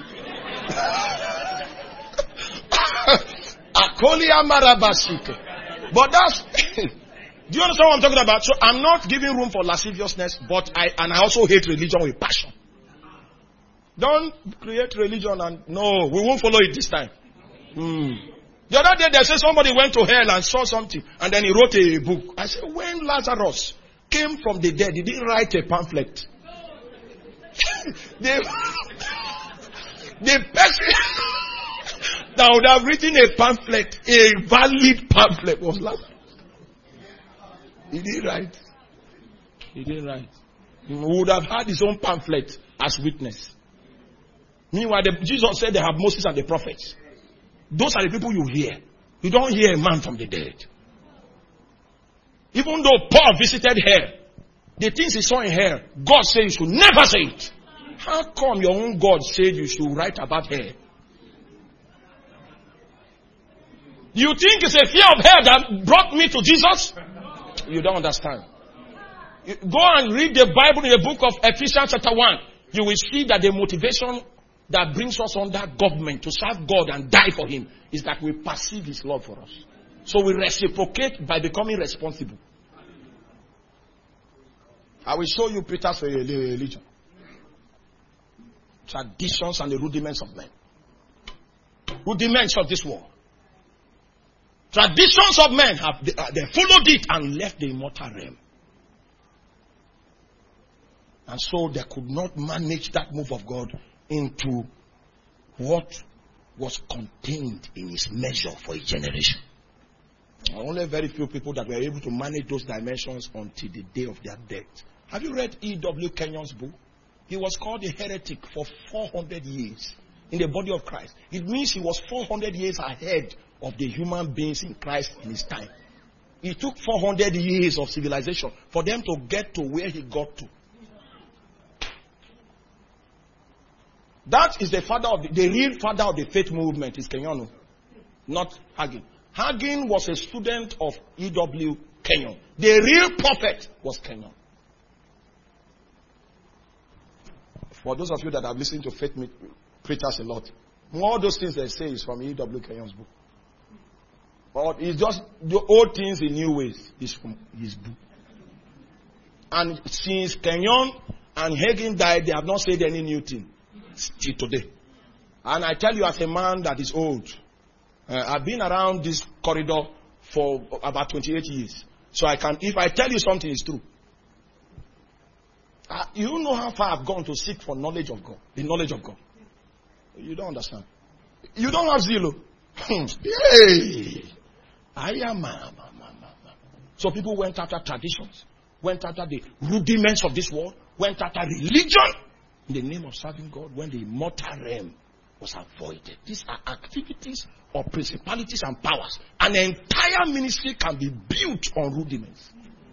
Akolia Marabashike. But that's, do you understand what I'm talking about? So I'm not giving room for lasciviousness, but I, and I also hate religion with passion. Don't create religion and, no, we won't follow it this time. Hmm. The other day they said somebody went to hell and saw something and then he wrote a book. I said, when Lazarus came from the dead, he didn't write a pamphlet. the, the person that would have written a pamphlet, a valid pamphlet, was Lazarus. He didn't write. He didn't write. He would have had his own pamphlet as witness. Meanwhile, the, Jesus said they have Moses and the prophets. Those are the people you hear. You don't hear a man from the dead. Even though Paul visited her, the things he saw in her, God said you should never say it. How come your own God said you should write about her? You think it's a fear of her that brought me to Jesus? You don't understand. You go and read the Bible in the book of Ephesians chapter one. You will see that the motivation that brings us under government to serve God and die for Him is that we perceive His love for us. So we reciprocate by becoming responsible. I will show you Peter's religion. Traditions and the rudiments of men. Rudiments of this world. Traditions of men have they, uh, they followed it and left the immortal realm. And so they could not manage that move of God into what was contained in His measure for a generation. Only very few people that were able to manage those dimensions until the day of their death. Have you read E W Kenyon's book? He was called a heretic for four hundred years in the body of Christ. It means he was four hundred years ahead of the human beings in Christ in his time. It took four hundred years of civilization for them to get to where he got to. That is the father of the, the real father of the faith movement is Kenyon, not Hagin. Hagin was a student of E W Kenyon. The real prophet was Kenyon. For those of you that have listened to faith preachers a lot, all those things they say is from E W Kenyon's book. But it's just the old things in new ways is from his book. And since Kenyon and Hagin died, they have not said any new thing still today. And I tell you, as a man that is old, uh, I've been around this corridor for about twenty-eight years. So I can, if I tell you something is true. Uh, you know how far I've gone to seek for knowledge of God, the knowledge of God. You don't understand. You don't have zero. Hey, I am. So people went after traditions, went after the rudiments of this world, went after religion in the name of serving God when the immortal realm was avoided. These are activities of principalities and powers. An entire ministry can be built on rudiments.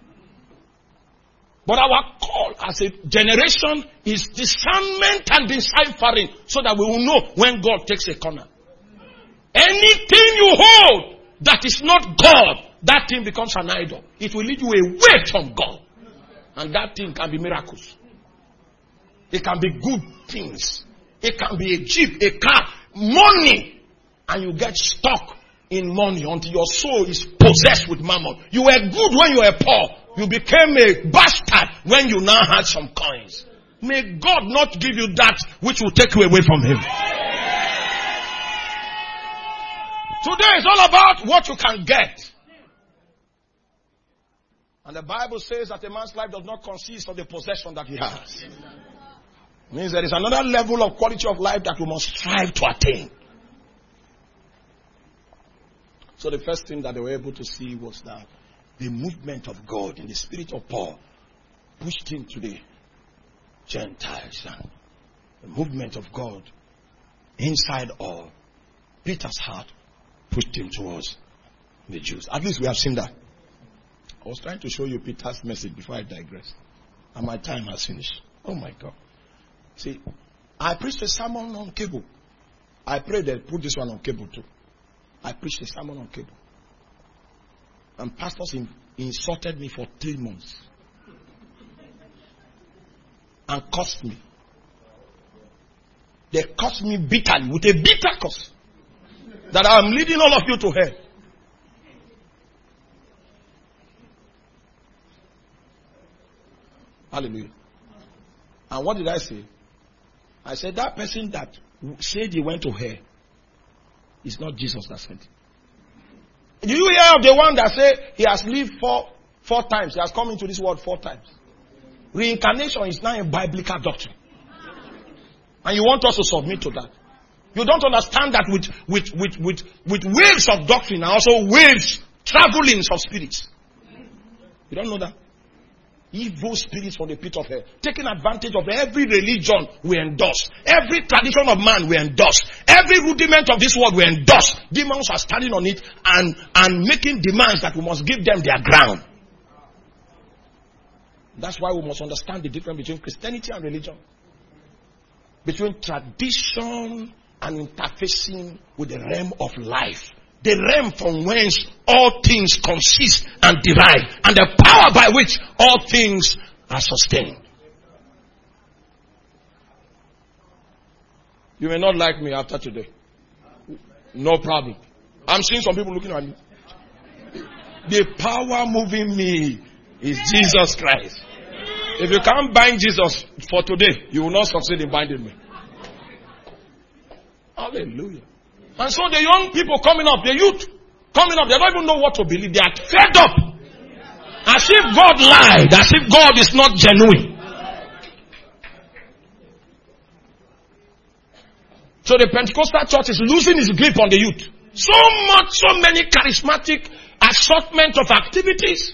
But our call as a generation is discernment and deciphering so that we will know when God takes a corner. Anything you hold that is not God, that thing becomes an idol. It will lead you away from God. And that thing can be miracles. It can be good things. It can be a jeep, a car, money. And you get stuck in money until your soul is possessed with mammon. You were good when you were poor. You became a bastard when you now had some coins. May God not give you that which will take you away from Him. Today is all about what you can get. And the Bible says that a man's life does not consist of the possession that he has. It means there is another level of quality of life that we must strive to attain. So the first thing that they were able to see was that the movement of God in the spirit of Paul pushed him to the Gentiles. And the movement of God inside all Peter's heart pushed him towards the Jews. At least we have seen that. I was trying to show you Peter's message before I digress. And my time has finished. Oh my God. See, I preached a sermon on cable. I pray they put this one on cable too. I preached a sermon on cable. And pastors in, insulted me for three months. And cursed me. They cursed me bitterly, with a bitter curse. That I am leading all of you to hell. Hallelujah. And what did I say? I said that person that said he went to hell is not Jesus that sent him. Do you hear of the one that said he has lived four, four times? He has come into this world four times. Reincarnation is now a biblical doctrine. And you want us to submit to that. You don't understand that with, with, with, with, with waves of doctrine and also waves, travelings of spirits. You don't know that? Evil spirits from the pit of hell, taking advantage of every religion we endorse, every tradition of man we endorse, every rudiment of this world we endorse. Demons are standing on it and, and making demands that we must give them their ground. That's why we must understand the difference between Christianity and religion, between tradition and interfacing with the realm of life. The realm from whence all things consist and derive, and the power by which all things are sustained. You may not like me after today. No problem. I'm seeing some people looking at me. The power moving me is Jesus Christ. If you can't bind Jesus for today, you will not succeed in binding me. Hallelujah. And so the young people coming up, the youth coming up, they don't even know what to believe. They are fed up. As if God lied. As if God is not genuine. So the Pentecostal church is losing its grip on the youth. So much, so many charismatic assortment of activities.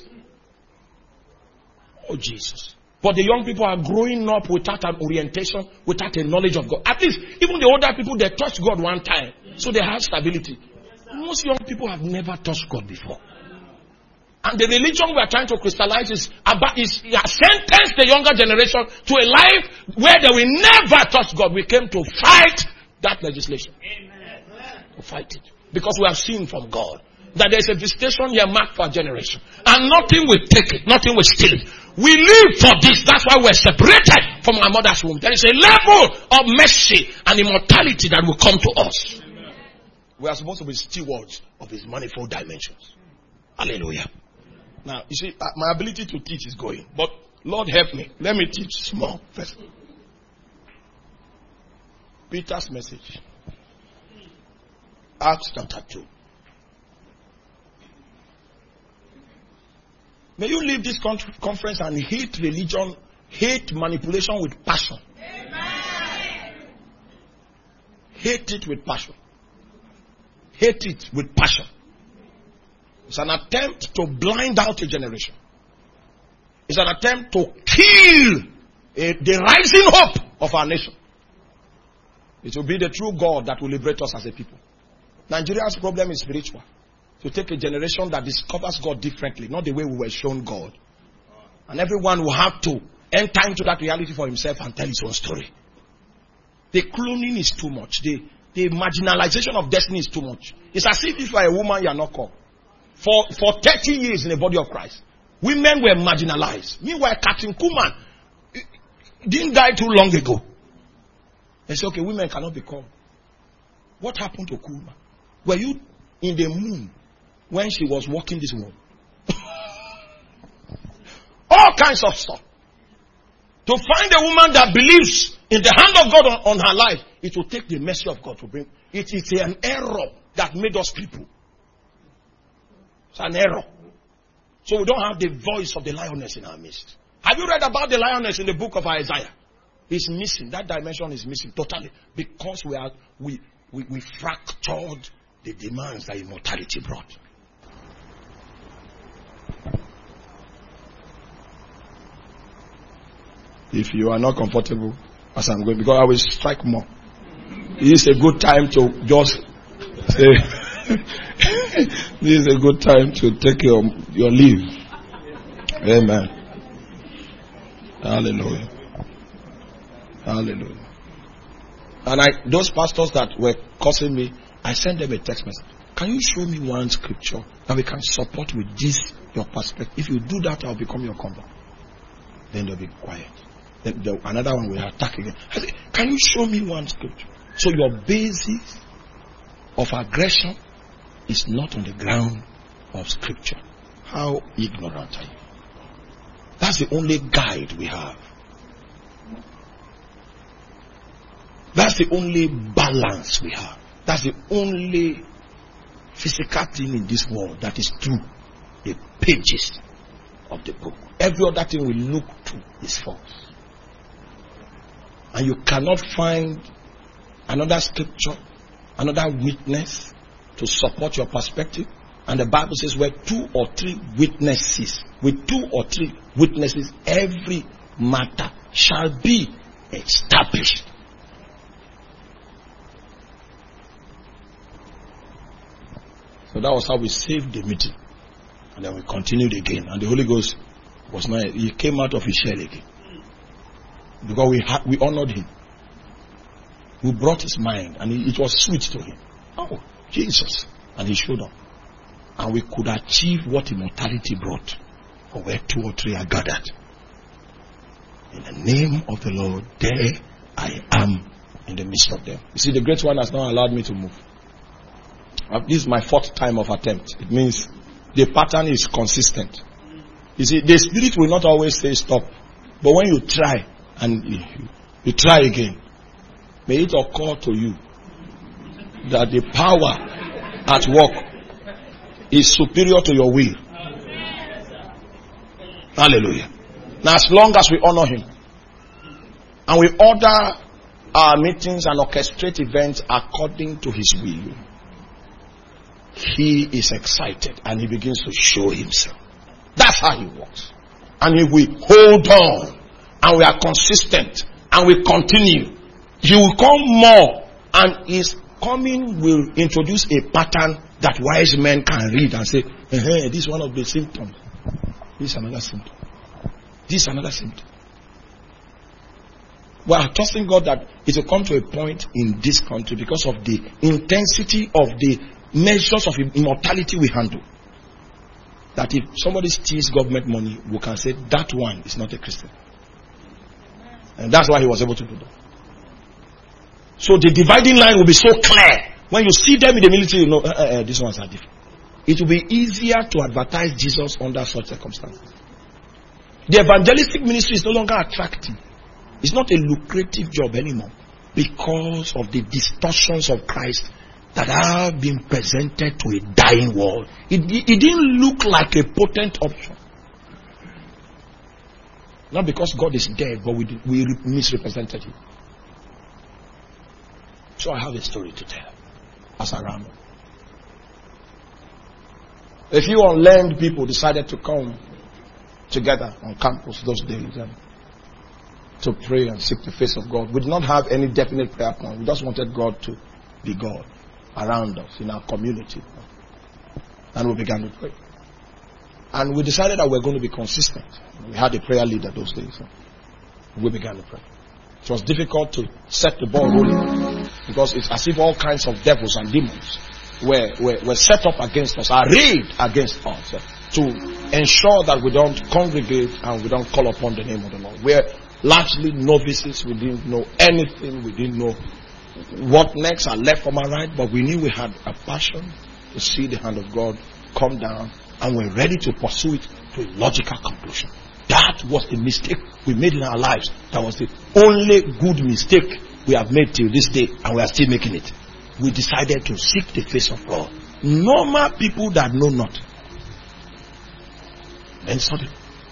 Oh Jesus. But the young people are growing up without an orientation, without a knowledge of God. At least, even the older people, they touched God one time. So they have stability. Most young people have never touched God before. And the religion we are trying to crystallize is about is has sentenced the younger generation to a life where they will never touch God. We came to fight that legislation. Amen. To fight it. Because we have seen from God that there is a visitation here marked for a generation. And nothing will take it. Nothing will steal it. We live for this. That's why we're separated from our mother's womb. There is a level of mercy and immortality that will come to us. We are supposed to be stewards of His manifold dimensions. Hallelujah. Now, you see, my ability to teach is going. But, Lord help me. Let me teach small first. Peter's message. Acts chapter two. May you leave this conference and hate religion, hate manipulation with passion. Amen. Hate it with passion. Hate it with passion. It's an attempt to blind out a generation. It's an attempt to kill a, the rising hope of our nation. It will be the true God that will liberate us as a people. Nigeria's problem is spiritual. To take a generation that discovers God differently, not the way we were shown God. And everyone will have to enter into that reality for himself and tell his own story. The cloning is too much. The, the marginalization of destiny is too much. It's as if if you are a woman, you are not called. For, for thirty years in the body of Christ, women were marginalized. Meanwhile, Catherine Kuhlman didn't die too long ago. They say, okay, women cannot be called. What happened to Kuhlman? Were you in the moon when she was walking this world? All kinds of stuff. To find a woman that believes in the hand of God on, on her life, it will take the mercy of God to bring. It is an error that made us people. It's an error. So we don't have the voice of the lioness in our midst. Have you read about the lioness in the book of Isaiah? It's missing. That dimension is missing totally. Because we are we we, we fractured the demands that immortality brought. If you are not comfortable as I'm going, because I will strike more. It is a good time to just say, this is a good time to take your, your leave. Amen. Hallelujah. Hallelujah. And I, those pastors that were cursing me, I sent them a text message. Can you show me one scripture that we can support with this, your perspective? If you do that, I'll become your convert. Then they'll be quiet. Then the, another one will attack again. I say, can you show me one scripture? So your basis of aggression is not on the ground of scripture. How ignorant are you? That's the only guide we have. That's the only balance we have. That's the only physical thing in this world that is true. The pages of the book. Every other thing we look to is false. And you cannot find another scripture, another witness to support your perspective. And the Bible says where two or three witnesses, with two or three witnesses, every matter shall be established. So that was how we saved the meeting. And then we continued again. And the Holy Ghost was not, he came out of his shell again. Because we ha- we honored him. We brought his mind and it was sweet to him. Oh, Jesus. And he showed up. And we could achieve what immortality brought. For where two or three are gathered. In the name of the Lord, there I am in the midst of them. You see, the great one has not allowed me to move. This is my fourth time of attempt. It means the pattern is consistent. You see, the spirit will not always say stop. But when you try, and you, you try again, may it occur to you that the power at work is superior to your will. Hallelujah. Now, as long as we honor him and we order our meetings and orchestrate events according to his will, he is excited and he begins to show himself. That's how he works. And if we hold on and we are consistent and we continue, he will come more, and his coming will introduce a pattern that wise men can read and say, hey, this is one of the symptoms. This is another symptom. This is another symptom. We are trusting God that it will come to a point in this country because of the intensity of the measures of immortality we handle, that if somebody steals government money, we can say that one is not a Christian. And that's why he was able to do that. So the dividing line will be so clear. When you see them in the military, you know, uh, uh, uh, these ones are different. It will be easier to advertise Jesus under such circumstances. The evangelistic ministry is no longer attractive. It's not a lucrative job anymore because of the distortions of Christ that have been presented to a dying world. It, it didn't look like a potent option. Not because God is dead, but we, we misrepresented him. So I have a story to tell as I ramble. A few unlearned people decided to come together on campus those days and to pray and seek the face of God. We did not have any definite prayer plan. We just wanted God to be God around us in our community. And we began to pray. And we decided that we were going to be consistent. We had a prayer leader those days. We began to pray. It was difficult to set the ball rolling. Because it's as if all kinds of devils and demons were, were, were set up against us, arrayed against us, uh, to ensure that we don't congregate and we don't call upon the name of the Lord. We're largely novices. We didn't know anything. We didn't know what next, our left from our right, but we knew we had a passion to see the hand of God come down, and we're ready to pursue it to a logical conclusion. That was a mistake we made in our lives. That was the only good mistake we have made till this day, and we are still making it. We decided to seek the face of God. Normal people that know not. Then suddenly,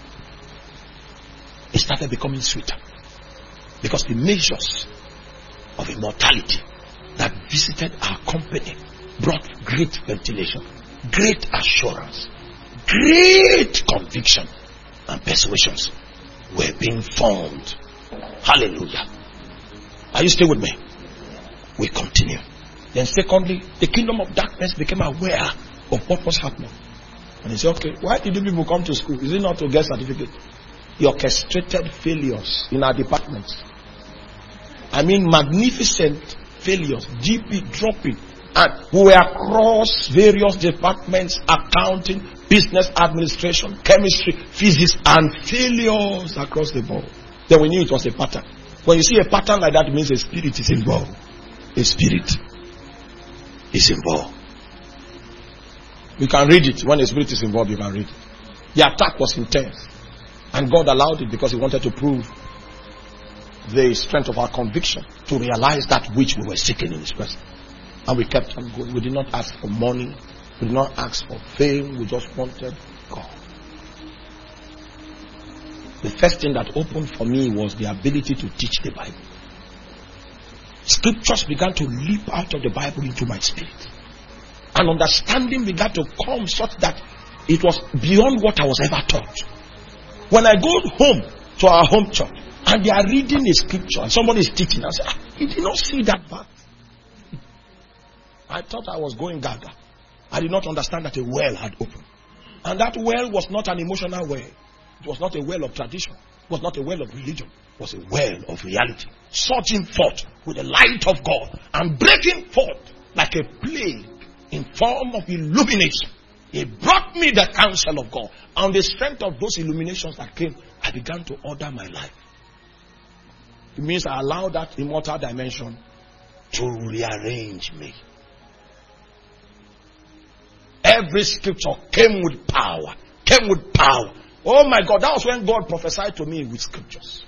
it started becoming sweeter. Because the measures of immortality that visited our company brought great ventilation, great assurance, great conviction, and persuasions were being formed. Hallelujah. Are you still with me? We continue. Then secondly, the kingdom of darkness became aware of what was happening. And he said, okay, why did you people come to school? Is it not to get certificate? He orchestrated failures in our departments. I mean magnificent failures, G P dropping. And we were across various departments, accounting, business administration, chemistry, physics, and failures across the board. Then we knew it was a pattern. When you see a pattern like that, it means a spirit is involved. A spirit is involved. You can read it. When a spirit is involved, you can read it. The attack was intense. And God allowed it because He wanted to prove the strength of our conviction, to realize that which we were seeking in His presence. And we kept on going. We did not ask for money. We did not ask for fame. We just wanted God. The first thing that opened for me was the ability to teach the Bible. Scriptures began to leap out of the Bible into my spirit. And understanding began to come such that it was beyond what I was ever taught. When I go home to our home church and they are reading a scripture and somebody is teaching, I say, ah, you did not see that part. I thought I was going gaga. I did not understand that a well had opened. And that well was not an emotional well. It was not a well of tradition. It was not a well of religion. It was a well of reality. Surging forth with the light of God and breaking forth like a plague in form of illumination. It brought me the counsel of God. On the strength of those illuminations that came, I began to order my life. It means I allowed that immortal dimension to rearrange me. Every scripture came with power. Came with power. Oh my God, that was when God prophesied to me with scriptures.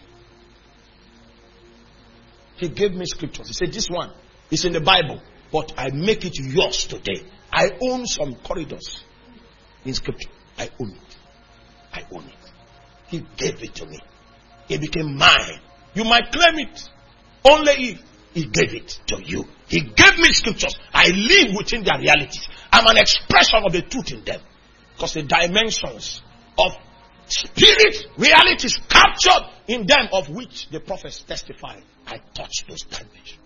He gave me scriptures. He said, this one is in the Bible, but I make it yours today. I own some corridors in scripture. I own it. I own it. He gave it to me. It became mine. You might claim it only if He gave it to you. He gave me scriptures. I live within their realities. I'm an expression of the truth in them. Because the dimensions of spirit realities captured in them, of which the prophets testified, I touched those dimensions.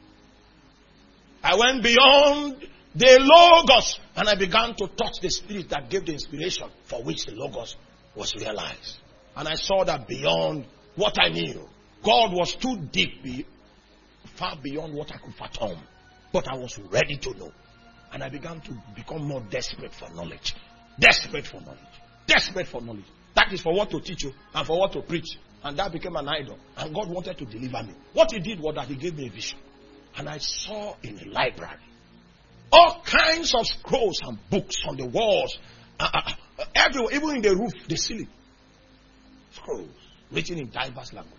I went beyond the Logos and I began to touch the spirit that gave the inspiration for which the Logos was realized. And I saw that beyond what I knew, God was too deep, far beyond what I could fathom. But I was ready to know. And I began to become more desperate for knowledge. Desperate for knowledge. Desperate for knowledge. That is for what to teach you and for what to preach. And that became an idol. And God wanted to deliver me. What He did was that He gave me a vision. And I saw in the library all kinds of scrolls and books on the walls. Uh, uh, everywhere, even in the roof, the ceiling. Scrolls written in diverse languages.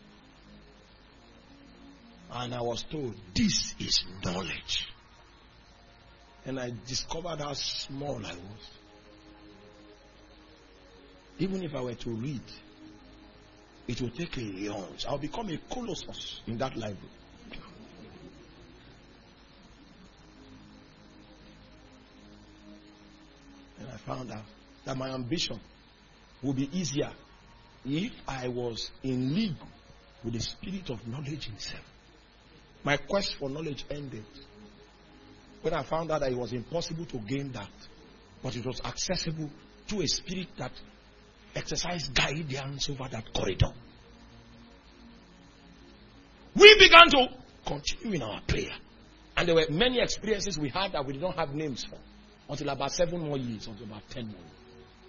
And I was told, this is knowledge. And I discovered how small I was. Even if I were to read, it will take eons. I'll become a colossus in that library. And I found out that my ambition would be easier if I was in league with the spirit of knowledge himself. My quest for knowledge ended when I found out that it was impossible to gain that, but it was accessible to a spirit that exercised guidance over that corridor. We began to continue in our prayer. And there were many experiences we had that we did not have names for. Until about seven more years, until about ten more years.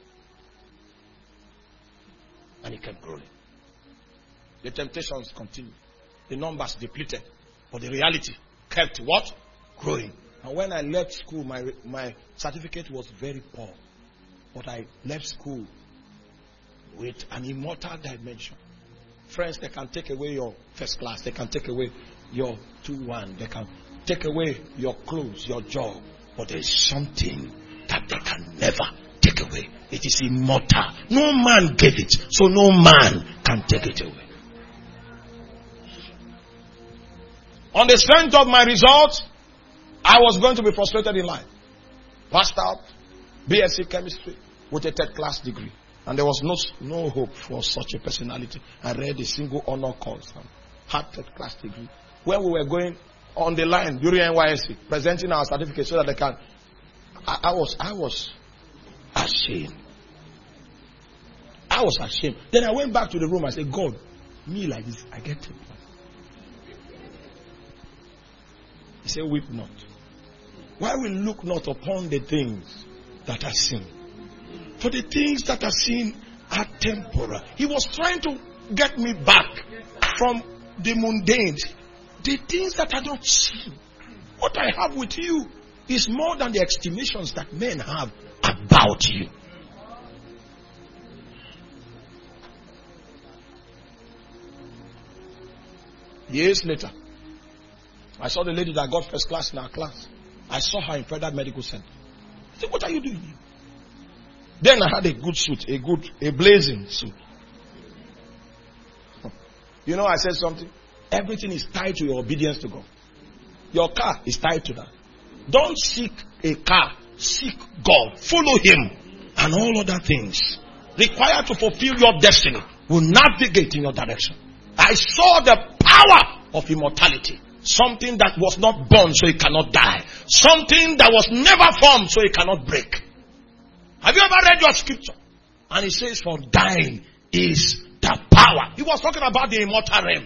And it kept growing. The temptations continued. The numbers depleted. But the reality kept what? Growing. And when I left school, my, my certificate was very poor. But I left school with an immortal dimension. Friends, they can take away your first class. They can take away your two one. They can take away your clothes, your job. But there is something that they can never take away. It is immortal. No man gave it, so no man can take it away. On the strength of my results, I was going to be frustrated in life. Passed out, B S c chemistry with a third class degree. And there was no, no hope for such a personality. I read a single honor course and had third class degree. When we were going on the line during N Y S C, presenting our certificate so that they can, I, I was, I was ashamed. I was ashamed. Then I went back to the room. I said, God, me like this, I get it. He said, weep not. Why we look not upon the things that are seen? For the things that are seen are temporal. He was trying to get me back from the mundane. The things that are not seen. What I have with you is more than the estimations that men have about you. Years later, I saw the lady that got first class in our class. I saw her in Federal Medical Center. I said, what are you doing here? Then I had a good suit, a good, a blazing suit. You know, I said something. Everything is tied to your obedience to God. Your car is tied to that. Don't seek a car. Seek God. Follow Him. And all other things required to fulfill your destiny will navigate in your direction. I saw the power of immortality. Something that was not born so it cannot die. Something that was never formed so it cannot break. Have you ever read your scripture? And it says for dying is the power. He was talking about the immortal realm.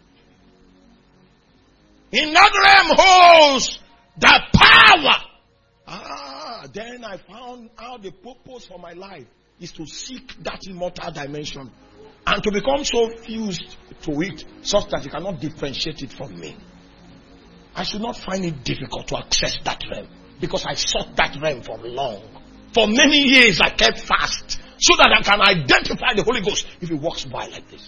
In that realm holds the power. Ah, then I found out the purpose for my life is to seek that immortal dimension. And to become so fused to it such that you cannot differentiate it from me. I should not find it difficult to access that realm. Because I sought that realm for long. For many years I kept fast. So that I can identify the Holy Ghost if He walks by like this.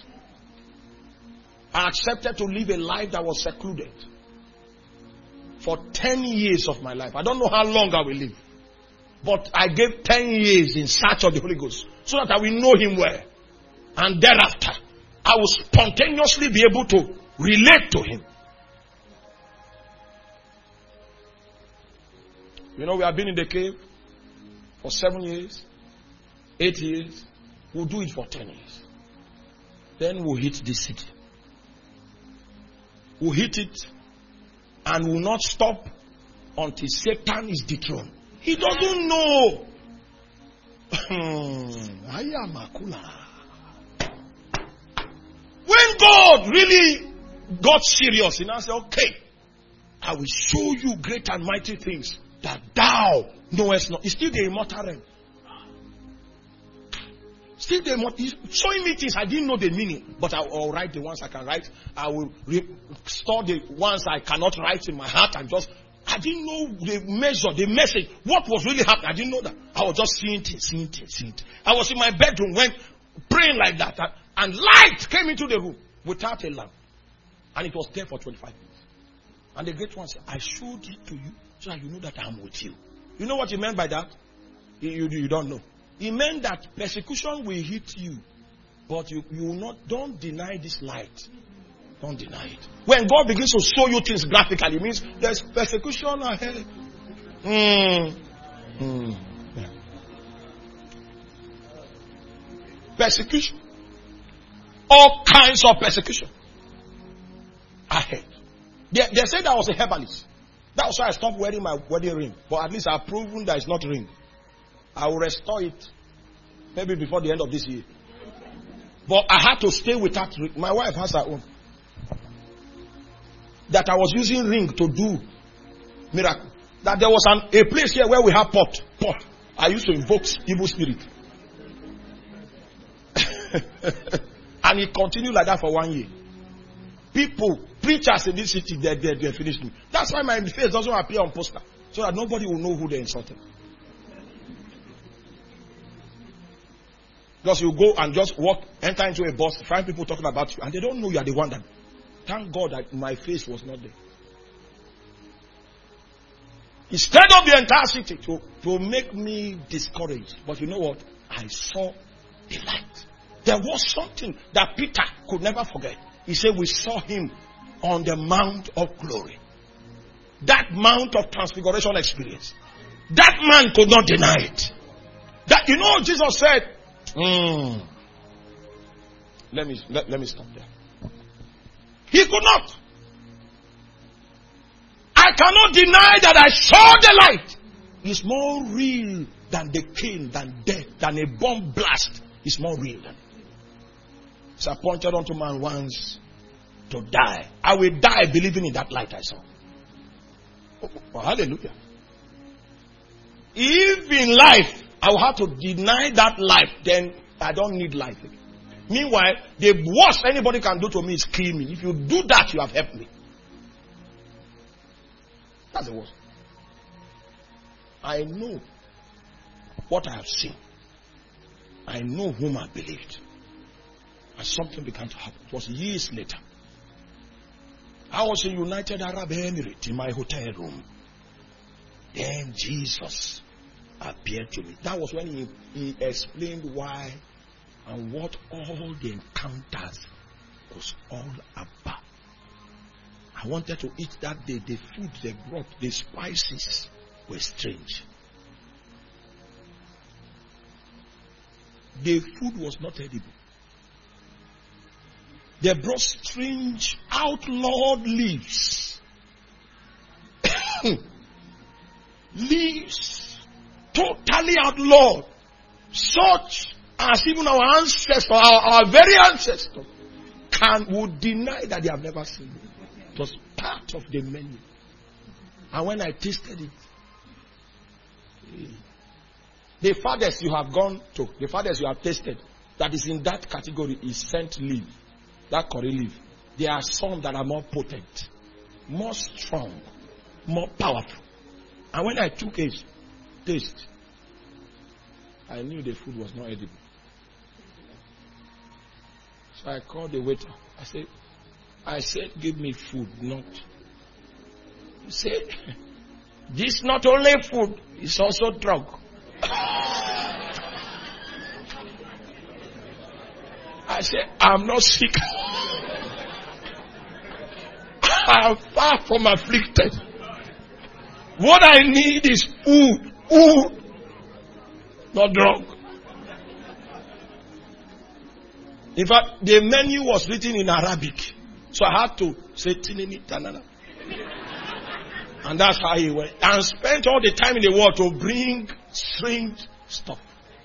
I accepted to live a life that was secluded. For ten years of my life. I don't know how long I will live. But I gave ten years in search of the Holy Ghost. So that I will know Him well. And thereafter, I will spontaneously be able to relate to Him. You know, we have been in the cave for seven years, eight years. We'll do it for ten years. Then we'll hit this city. We'll hit it and will not stop until Satan is dethroned. He doesn't know. When God really got serious, He now said, okay, I will show you great and mighty things that thou knowest not. It's still the immortal realm. Still the immortal. He's showing me things I didn't know the meaning. But I will write the ones I can write. I will re- store the ones I cannot write in my heart. And just, I didn't know the measure, the message. What was really happening. I didn't know that. I was just seeing things, seeing things, seeing things. I was in my bedroom when praying like that. And, and light came into the room without a lamp. And it was there for twenty-five minutes. And the great one said, I showed it to you so that you know that I'm with you. You know what he meant by that? You, you, you don't know. He meant that persecution will hit you. But you, you will not, don't deny this light. Don't deny it. When God begins to show you things graphically, it means there's persecution ahead. Mm. Mm. Yeah. Persecution. All kinds of persecution ahead. They, they said I was a herbalist. That's why I stopped wearing my wedding ring. But at least I've proven that it's not a ring. I will restore it maybe before the end of this year. But I had to stay without ring. My wife has her own. that I was using ring to do miracle. That there was an, a place here where we have pot. Pot. I used to invoke evil spirit. And it continued like that for one year. People, preachers in this city, they, they, they finished me. That's why my face doesn't appear on poster. So that nobody will know who they insulted. Because you go and just walk, enter into a bus, find people talking about you, and they don't know you are the one that. Thank God that my face was not there. He stirred up the entire city to, to make me discouraged. But you know what? I saw the light. There was something that Peter could never forget. He said, we saw him on the Mount of Glory. That Mount of Transfiguration experience. That man could not deny it. That, you know, Jesus said, mm, let me let, let me stop there. He could not. I cannot deny that I saw the light. It's more real than the cane, than death, than a bomb blast. It's more real than it. It's appointed unto man once to die. I will die believing in that light I saw. Oh, oh, hallelujah. If in life I will have to deny that life, then I don't need life again. Meanwhile, the worst anybody can do to me is kill me. If you do that, you have helped me. That's the worst. I know what I have seen. I know whom I believed. And something began to happen. It was years later. I was in United Arab Emirates in my hotel room. Then Jesus appeared to me. That was when he, he explained why and what all the encounters was all about. I wanted to eat that day. The food they brought, the spices were strange. The food was not edible. They brought strange outlawed leaves. Leaves totally outlawed. Such as even our ancestors, our, our very ancestors, can would deny that they have never seen it. It was part of the menu. And when I tasted it, the farthest you have gone to, the farthest you have tasted, that is in that category is scent leaf. That curry leaf. There are some that are more potent, more strong, more powerful. And when I took a taste, I knew the food was not edible. So I called the waiter. I said, I said, give me food, not. He said, this not only food, it's also drug. I said, I'm not sick. I'm far from afflicted. What I need is food. Food. Not drug. In fact, the menu was written in Arabic. So I had to say, Tinini Tanana. And that's how he went. And spent all the time in the world to bring strange stuff.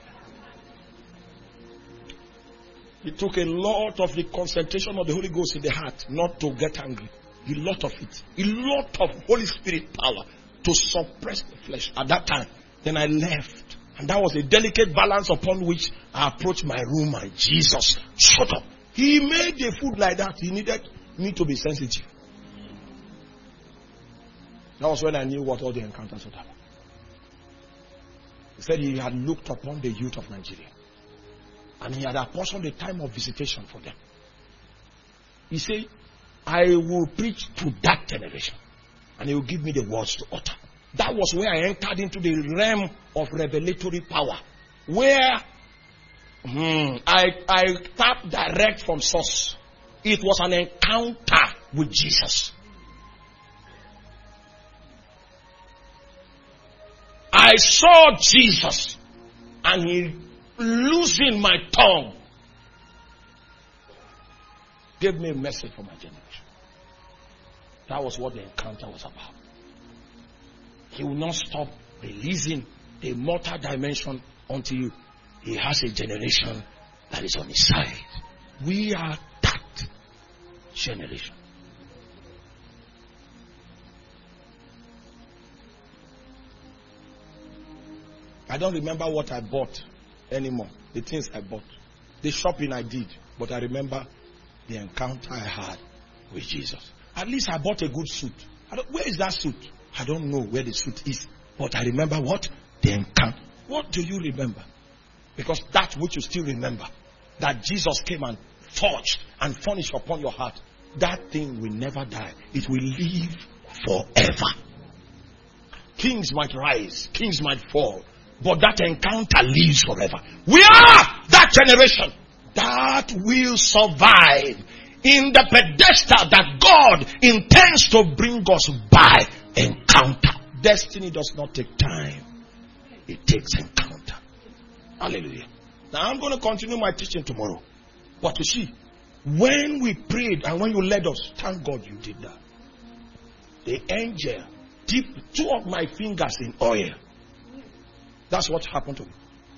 It took a lot of the concentration of the Holy Ghost in the heart not to get angry. A lot of it. A lot of Holy Spirit power to suppress the flesh at that time. Then I left. And that was a delicate balance upon which I approached my room and Jesus shut up. He made the food like that. He needed me to be sensitive. That was when I knew what all the encounters would happen. He said he had looked upon the youth of Nigeria. And he had apportioned the time of visitation for them. He said, I will preach to that generation. And he will give me the words to utter. That was where I entered into the realm of revelatory power. Where hmm, I, I tapped direct from source. It was an encounter with Jesus. I saw Jesus. And he loosened my tongue. Gave me a message for my generation. That was what the encounter was about. He will not stop releasing the mortal dimension until he has a generation that is on his side. We are that generation. I don't remember what I bought anymore. The things I bought. The shopping I did. But I remember the encounter I had with Jesus. At least I bought a good suit. I don't, where is that suit? I don't know where the suit is. But I remember what? The encounter. What do you remember? Because that which you still remember, that Jesus came and forged and furnished upon your heart, that thing will never die. It will live forever. Kings might rise, kings might fall, but that encounter lives forever. We are that generation that will survive in the pedestal that God intends to bring us by encounter. Destiny does not take time. It takes encounter. Hallelujah. Now I'm going to continue my teaching tomorrow. But you see, when we prayed and when you led us, thank God you did that. The angel dipped two of my fingers in oil. That's what happened to me.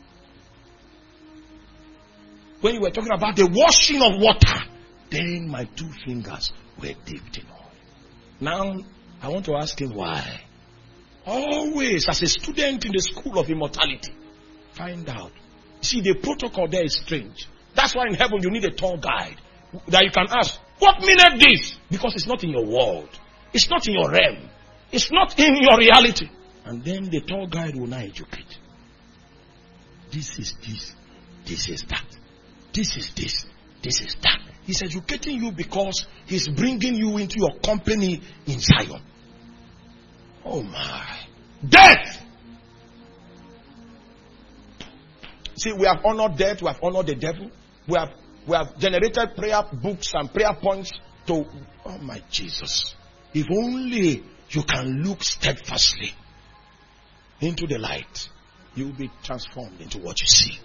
When you were talking about the washing of water, then my two fingers were dipped in oil. Now, I want to ask him why. Always, as a student in the school of immortality, find out. See, the protocol there is strange. That's why in heaven you need a tour guide that you can ask, what meaneth this? Because it's not in your world. It's not in your realm. It's not in your reality. And then the tour guide will now educate. This is this. This is that. This is this. This is that. He's educating you because he's bringing you into your company in Zion. Oh my. Death! See, we have honored death. We have honored the devil. We have, we have generated prayer books and prayer points to, oh my Jesus. If only you can look steadfastly into the light, you will be transformed into what you see.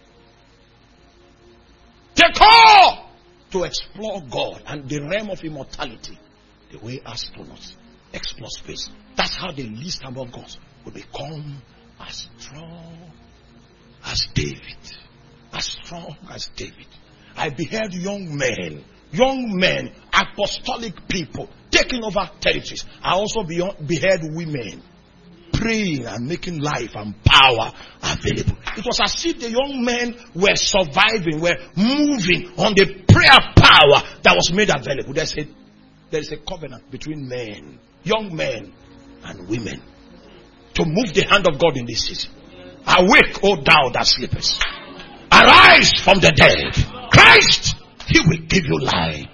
The call to explore God and the realm of immortality, the way astronauts explore space. That's how the least among us will become as strong as David. As strong as David. I beheld young men, young men, apostolic people taking over territories. I also beheld women praying and making life and power available. It was as if the young men were surviving, were moving on the prayer power that was made available. There's a, there's a covenant between men, young men and women, to move the hand of God in this season. Awake, O thou that sleepest. Arise from the dead. Christ, he will give you light.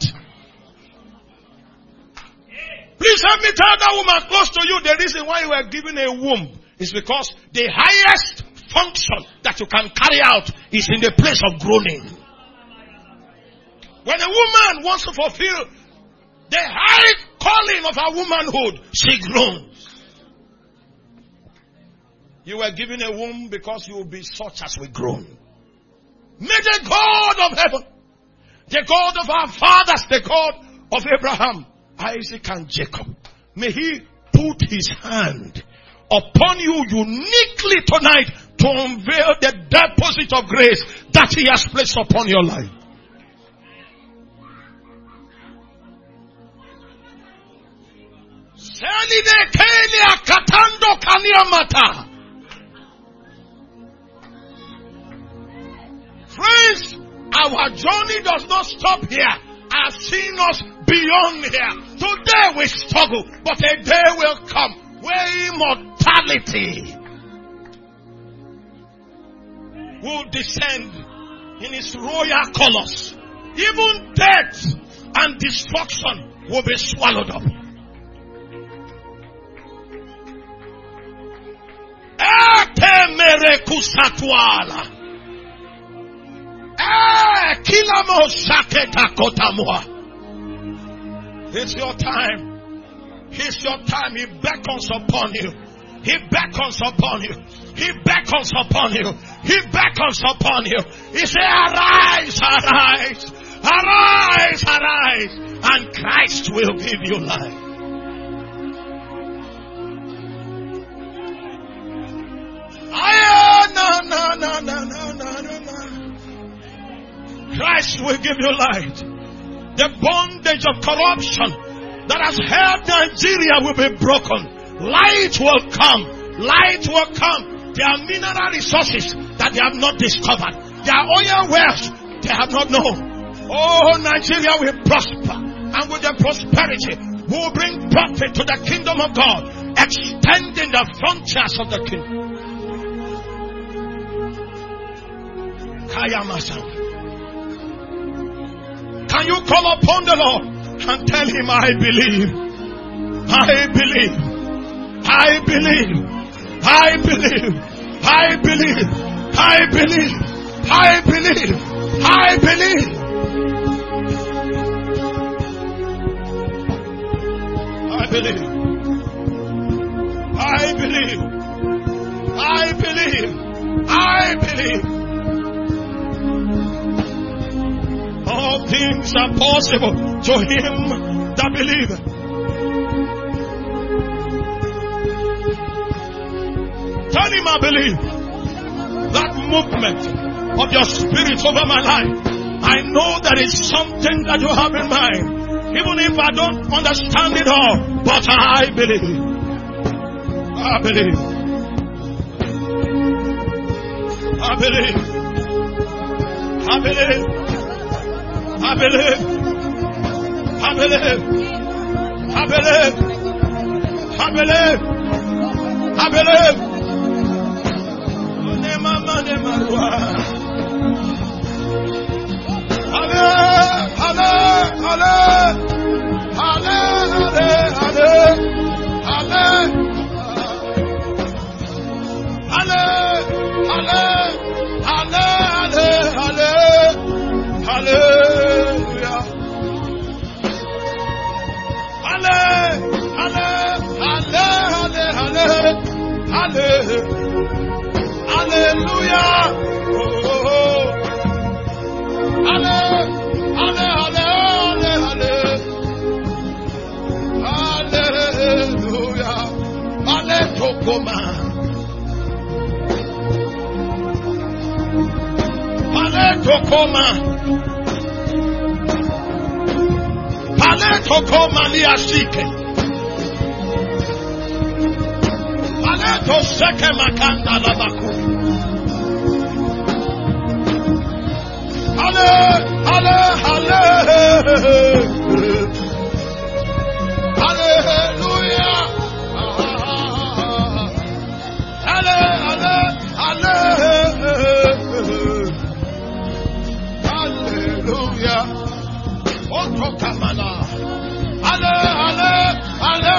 Please help me tell that woman close to you the reason why you were given a womb is because the highest function that you can carry out is in the place of groaning. When a woman wants to fulfill the high calling of her womanhood, she groans. You were given a womb because you will be such as we groan. May the God of heaven, the God of our fathers, the God of Abraham, Isaac and Jacob, may he put his hand upon you uniquely tonight to unveil the deposit of grace that he has placed upon your life. Friends, our journey does not stop here. I've seen us beyond here. Today we struggle, but a day will come where immortality will descend in its royal colors. Even death and destruction will be swallowed up. It's your time. It's your time. He beckons upon you. He beckons upon you. He beckons upon you. He beckons upon you. He says, arise, arise, arise, arise, and Christ will give you life. Ah, no, no, no, no, no, no, no, no. Christ will give you light. The bondage of corruption that has held Nigeria will be broken. Light will come. Light will come. There are mineral resources that they have not discovered. There are oil wells they have not known. Oh, Nigeria will prosper, and with the prosperity will bring profit to the kingdom of God, extending the frontiers of the kingdom. Can you call upon the Lord and tell him, I believe, I believe, I believe, I believe, I believe, I believe, I believe, I believe. I believe. I believe. I believe. I believe. All things are possible to him that believeth. Tell him I believe. That movement of your spirit over my life, I know there is something that you have in mind. Even if I don't understand it all, but I believe. I believe. I believe. I believe. I believe. I believe. I believe. I believe. I believe. Hallelujah. Tokoma. Pale tokoma liashike. Pale to seke makanda labaku. Ale, ale, ale. Hallelujah. Ale, ale, ale. Hallelujah. Oto kamala. Ale, ale, ale.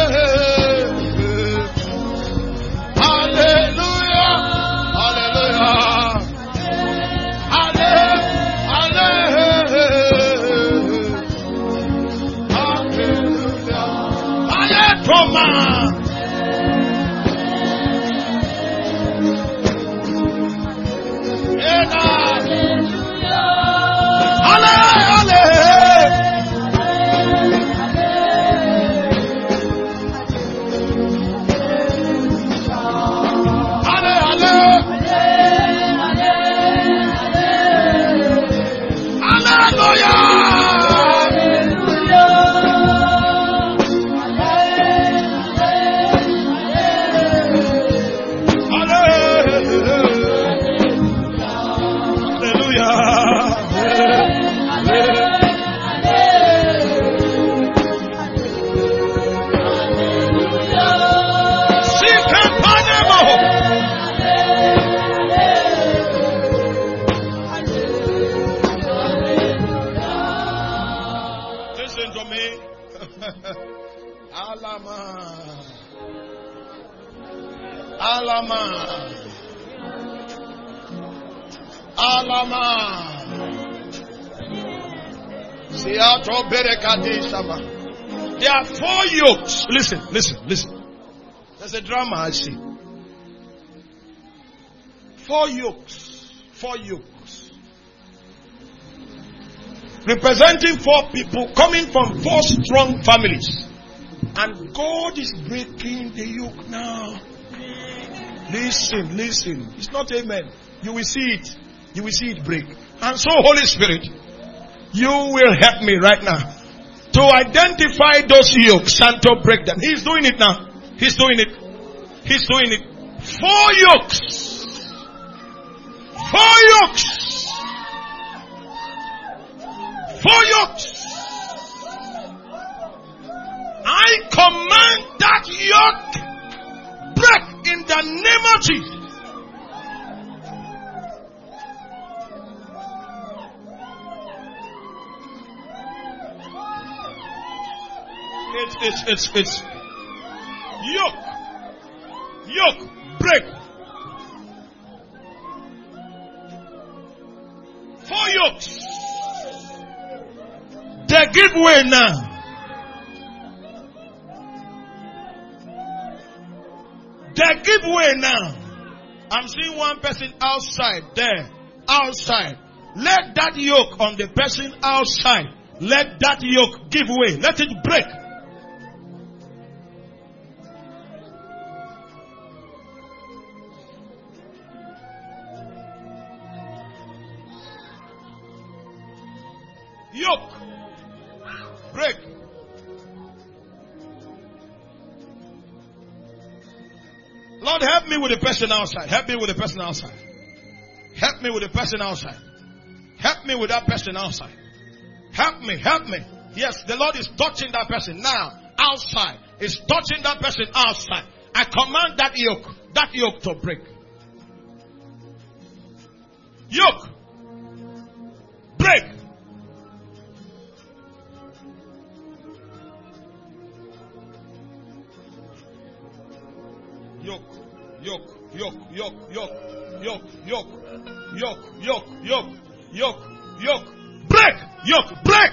Hallelujah. Hallelujah. Ale, ale. Hallelujah. Ale, Toma. Alama. Alama. Siato berekadishama. There are four yokes. Listen, listen, listen. There's a drama I see. Four yokes. Four yokes. Representing four people coming from four strong families. And God is breaking the yoke now. Listen, listen. It's not amen. You will see it. You will see it break. And so, Holy Spirit, you will help me right now to identify those yokes and to break them. He's doing it now. He's doing it. He's doing it. Four yokes. Four yokes. Four yokes. I command that yoke break in the name of Jesus. It's it's it's it's yoke. Yoke break. Four yokes. They give way now. They give way now. I'm seeing one person outside there. Outside. Let that yoke on the person outside. Let that yoke give way. Let it break. Yoke. Break. Lord, help me with the person outside. Help me with the person outside. Help me with the person outside. Help me with that person outside. Help me, help me. Yes, the Lord is touching that person now. Outside. Is touching that person outside. I command that yoke. That yoke to break. Yoke. Break. Yoke, yoke, yoke, yoke, yoke, yoke, yoke, yoke, yoke, yoke, yoke, yoke, break, yoke, break.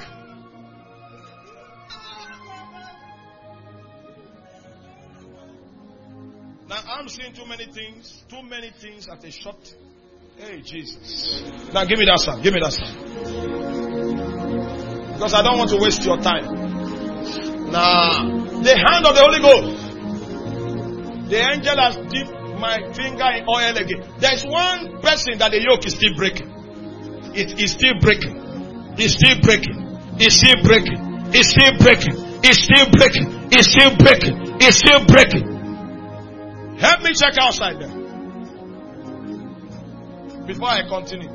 Now I'm seeing too many things, too many things at a short. Hey Jesus. Now give me that sound, give me that sound. Because I don't want to waste your time. Now, the hand of the Holy Ghost. The angel has dipped my finger in oil again. There's one person that the yoke is still breaking. It is still breaking. It's still breaking. It's still breaking. It's still breaking. It's still breaking. It's still breaking. It's still breaking. Help me check outside there. Before I continue.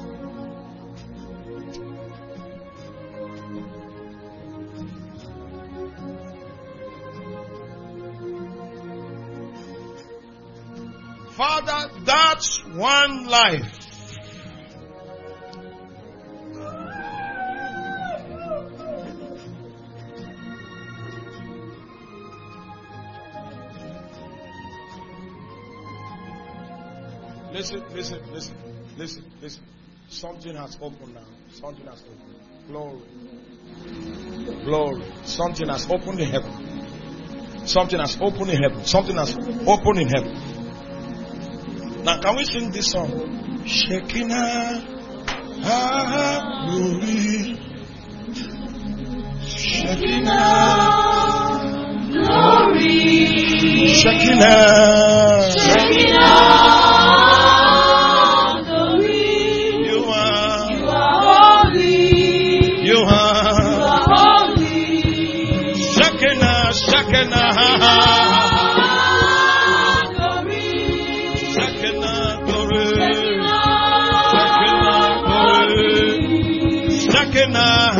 Father, that's one life. Listen, listen, listen, listen, listen. Something has opened now. Something has opened. Glory. Glory. Something has opened in heaven. Something has opened in heaven. Something has opened in heaven. Now, can we sing this song? Shekinah, ah, glory. Shekinah, glory. Shekinah, Shekinah, glory. You are, You are holy. You are, You are holy. Shekinah, Shekinah. Shekinah,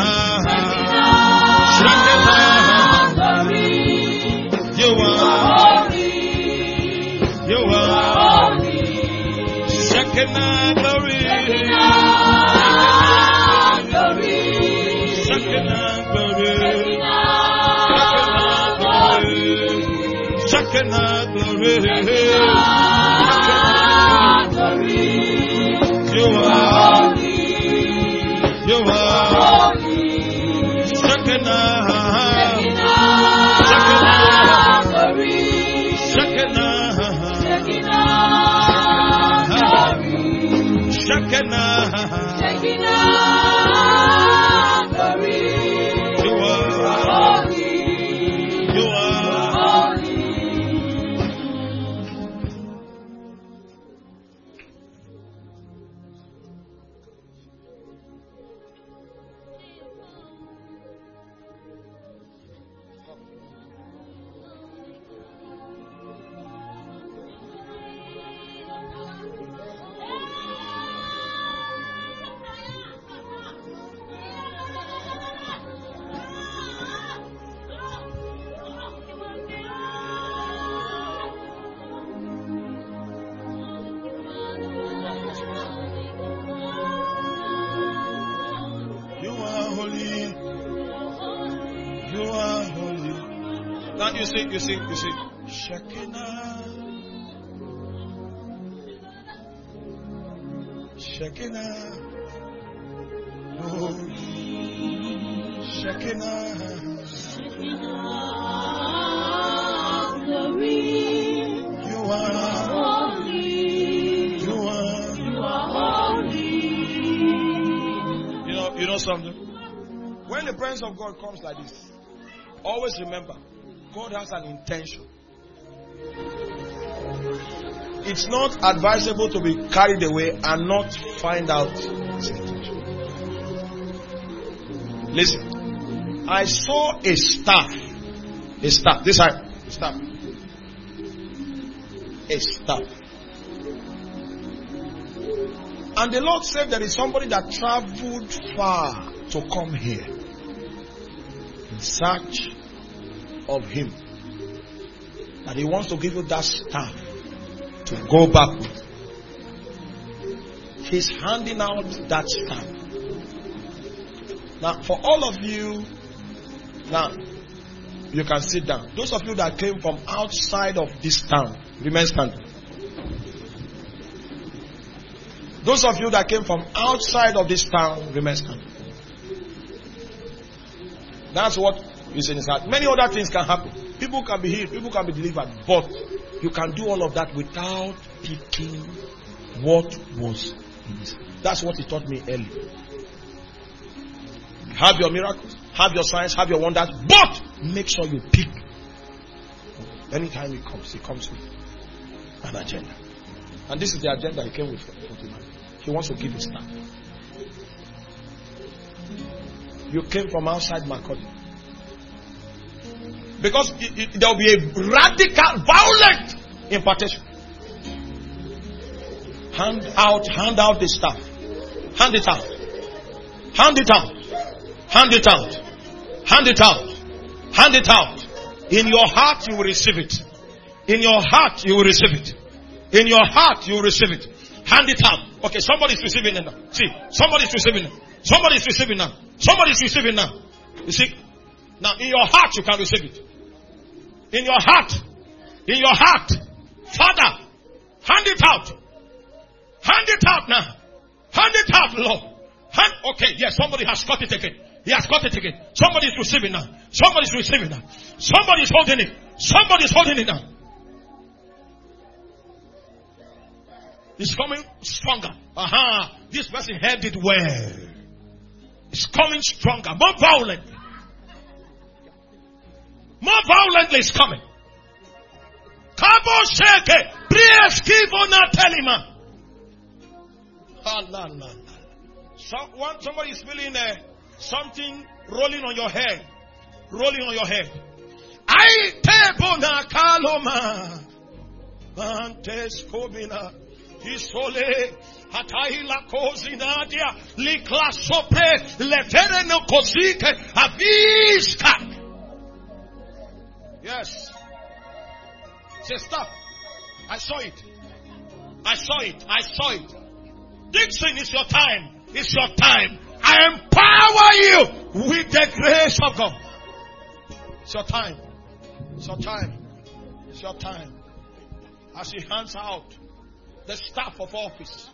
Shekinah, you are, you are, Shekinah, glory, Shekinah, glory, Shekinah, glory, you are. You are Shekinah, Shekinah, Shekinah, You are, you are. You are holy. Now you see, you see, you see. Shekinah. Shekinah. Oh. Shekinah. Shekinah. Glory. You are holy. You are. You are holy. You know, you know something? When the presence of God comes like this, always remember, God has an intention. It's not advisable to be carried away and not find out His intention. Listen, I saw a staff. A staff. This side. A staff. A staff. And the Lord said there is somebody that traveled far to come here in search of Him. And He wants to give you that staff to go back with. He's handing out that staff. Now, for all of you, now, you can sit down. Those of you that came from outside of this town, remain standing. Those of you that came from outside of this town, remain standing. That's what is in His heart. Many other things can happen. People can be healed, people can be delivered, but you can do all of that without picking what was in His heart. That's what He taught me earlier. Have your miracles, have your signs, have your wonders, but make sure you pick. Anytime He comes, He comes with an agenda. And this is the agenda He came with for tonight. He wants to give you stuff. You came from outside Makurdi. Because it, it, there will be a radical, violent impartation. Hand out, hand out the stuff. Hand it out. Hand it out. Hand it out. Hand it out. Hand it out. In your heart you will receive it. In your heart you will receive it. In your heart you will receive it. Hand it out. Okay, somebody's receiving it now. See, somebody's receiving it. Somebody's receiving now. Somebody's receiving now. You see? Now in your heart you can receive it. In your heart. In your heart. Father, hand it out. Hand it out now. Hand it out, Lord. Hand, okay, yes, somebody has got it again. He has got it again. Somebody's receiving now. Somebody's receiving now. Somebody's holding it. Somebody's holding it now. It's coming stronger. Aha. Uh-huh. This person held it well. It's coming stronger. More violently. More violently it's coming. Kabo sheke. Prieskivo na telima. So, one, somebody is feeling uh, something rolling on your head. Rolling on your head. I tebona kaloma. Antes kobina. Isole. Hataila kozinadia. Likla sopre. Lefere no kozike. Aviska. Yes. Say stop. I saw it. I saw it. I saw it. Dixon, it's your time. It's your time. I empower you with the grace of God. It's your time. It's your time. It's your time. As He hands out the staff of office.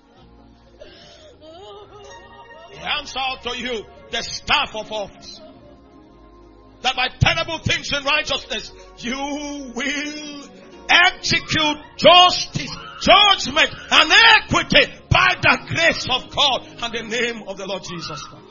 He hands out to you the staff of office. That by terrible things in righteousness, you will execute justice, judgment, and equity by the grace of God and the name of the Lord Jesus Christ.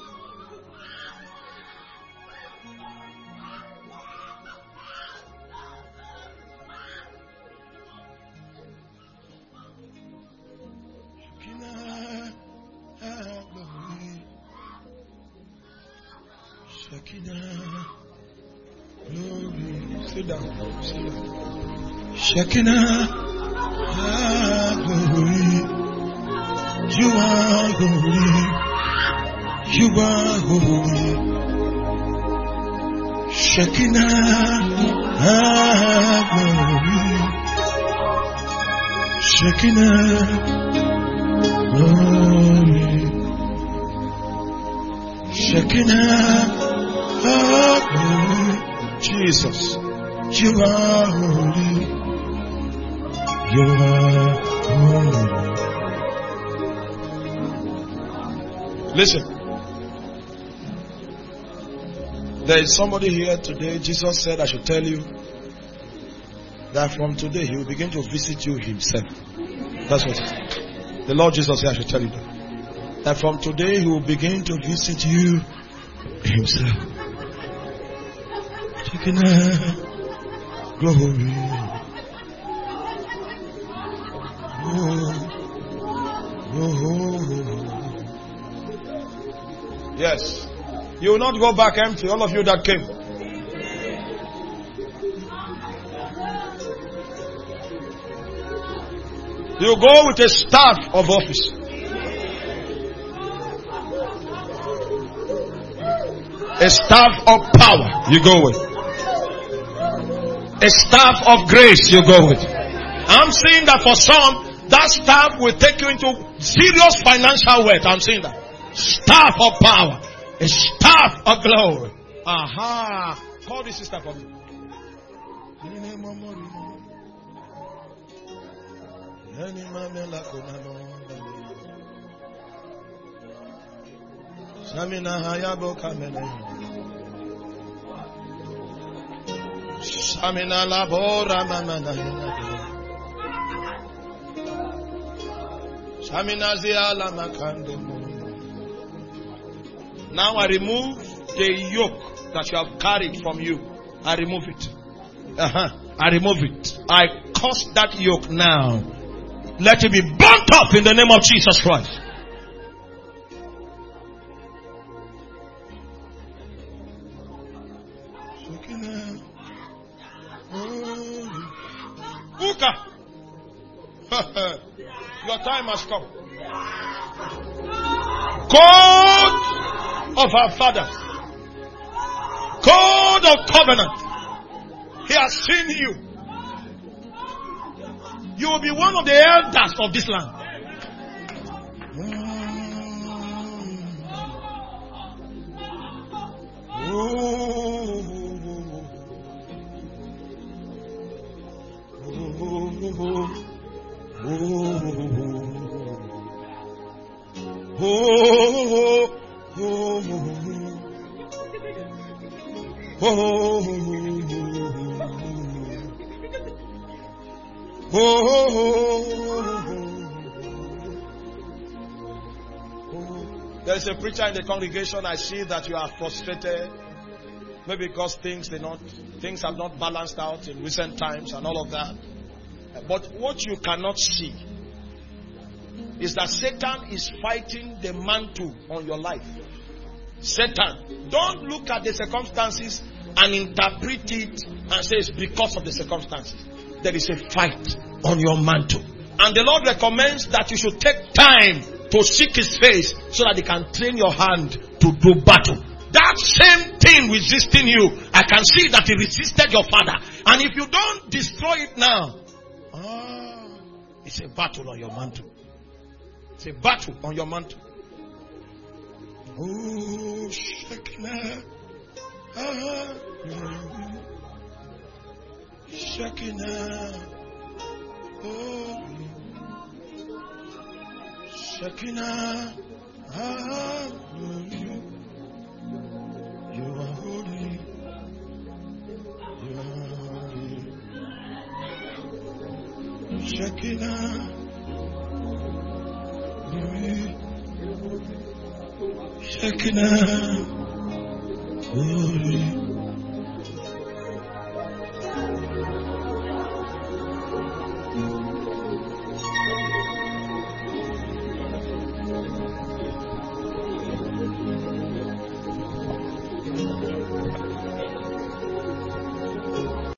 Shekinah, glory. Sit down. Sit down. Shekinah, glory. You are holy. You are holy. Shekinah, glory. Shekinah, glory. Shekinah, glory. Jesus. You are holy. You are holy. Listen. There is somebody here today. Jesus said I should tell you that from today he will begin to visit you himself. That's what it is. The Lord Jesus said I should tell you that. That from today he will begin to visit you himself. Shekinah glory. Oh, oh. Yes. You will not go back empty, all of you that came. You go with a staff of office. A staff of power you go with. A staff of grace you go with. I'm saying that for some, that staff will take you into serious financial wealth. I'm saying that. Staff of power. A staff of glory. Aha. Call this sister for me. Samina hayabo kamene. Samina labora mamana. Samina ziala makande. Now I remove the yoke that you have carried from you. I remove it. Uh-huh. I remove it. I curse that yoke now. Let it be burnt up in the name of Jesus Christ. Uka. Your time has come. God of our fathers, God of covenant, he has seen you. You will be one of the elders of this land. Oh, oh, oh, oh, there is a preacher in the congregation. I see that you are frustrated, maybe because things they not things have not balanced out in recent times and all of that. But what you cannot see is that Satan is fighting the mantle on your life. Satan, don't look at the circumstances and interpret it and say it's because of the circumstances. There is a fight on your mantle. And the Lord recommends that you should take time to seek his face so that he can train your hand to do battle. That same thing resisting you, I can see that he resisted your father. And if you don't destroy it now, ah, it's a battle on your mantle. It's a battle on your mantle. Oh, Shekinah. Ah, Shekinah. Oh, Shekinah. Ah, you are holy. You are holy. Shekinah. Shekinah, holy.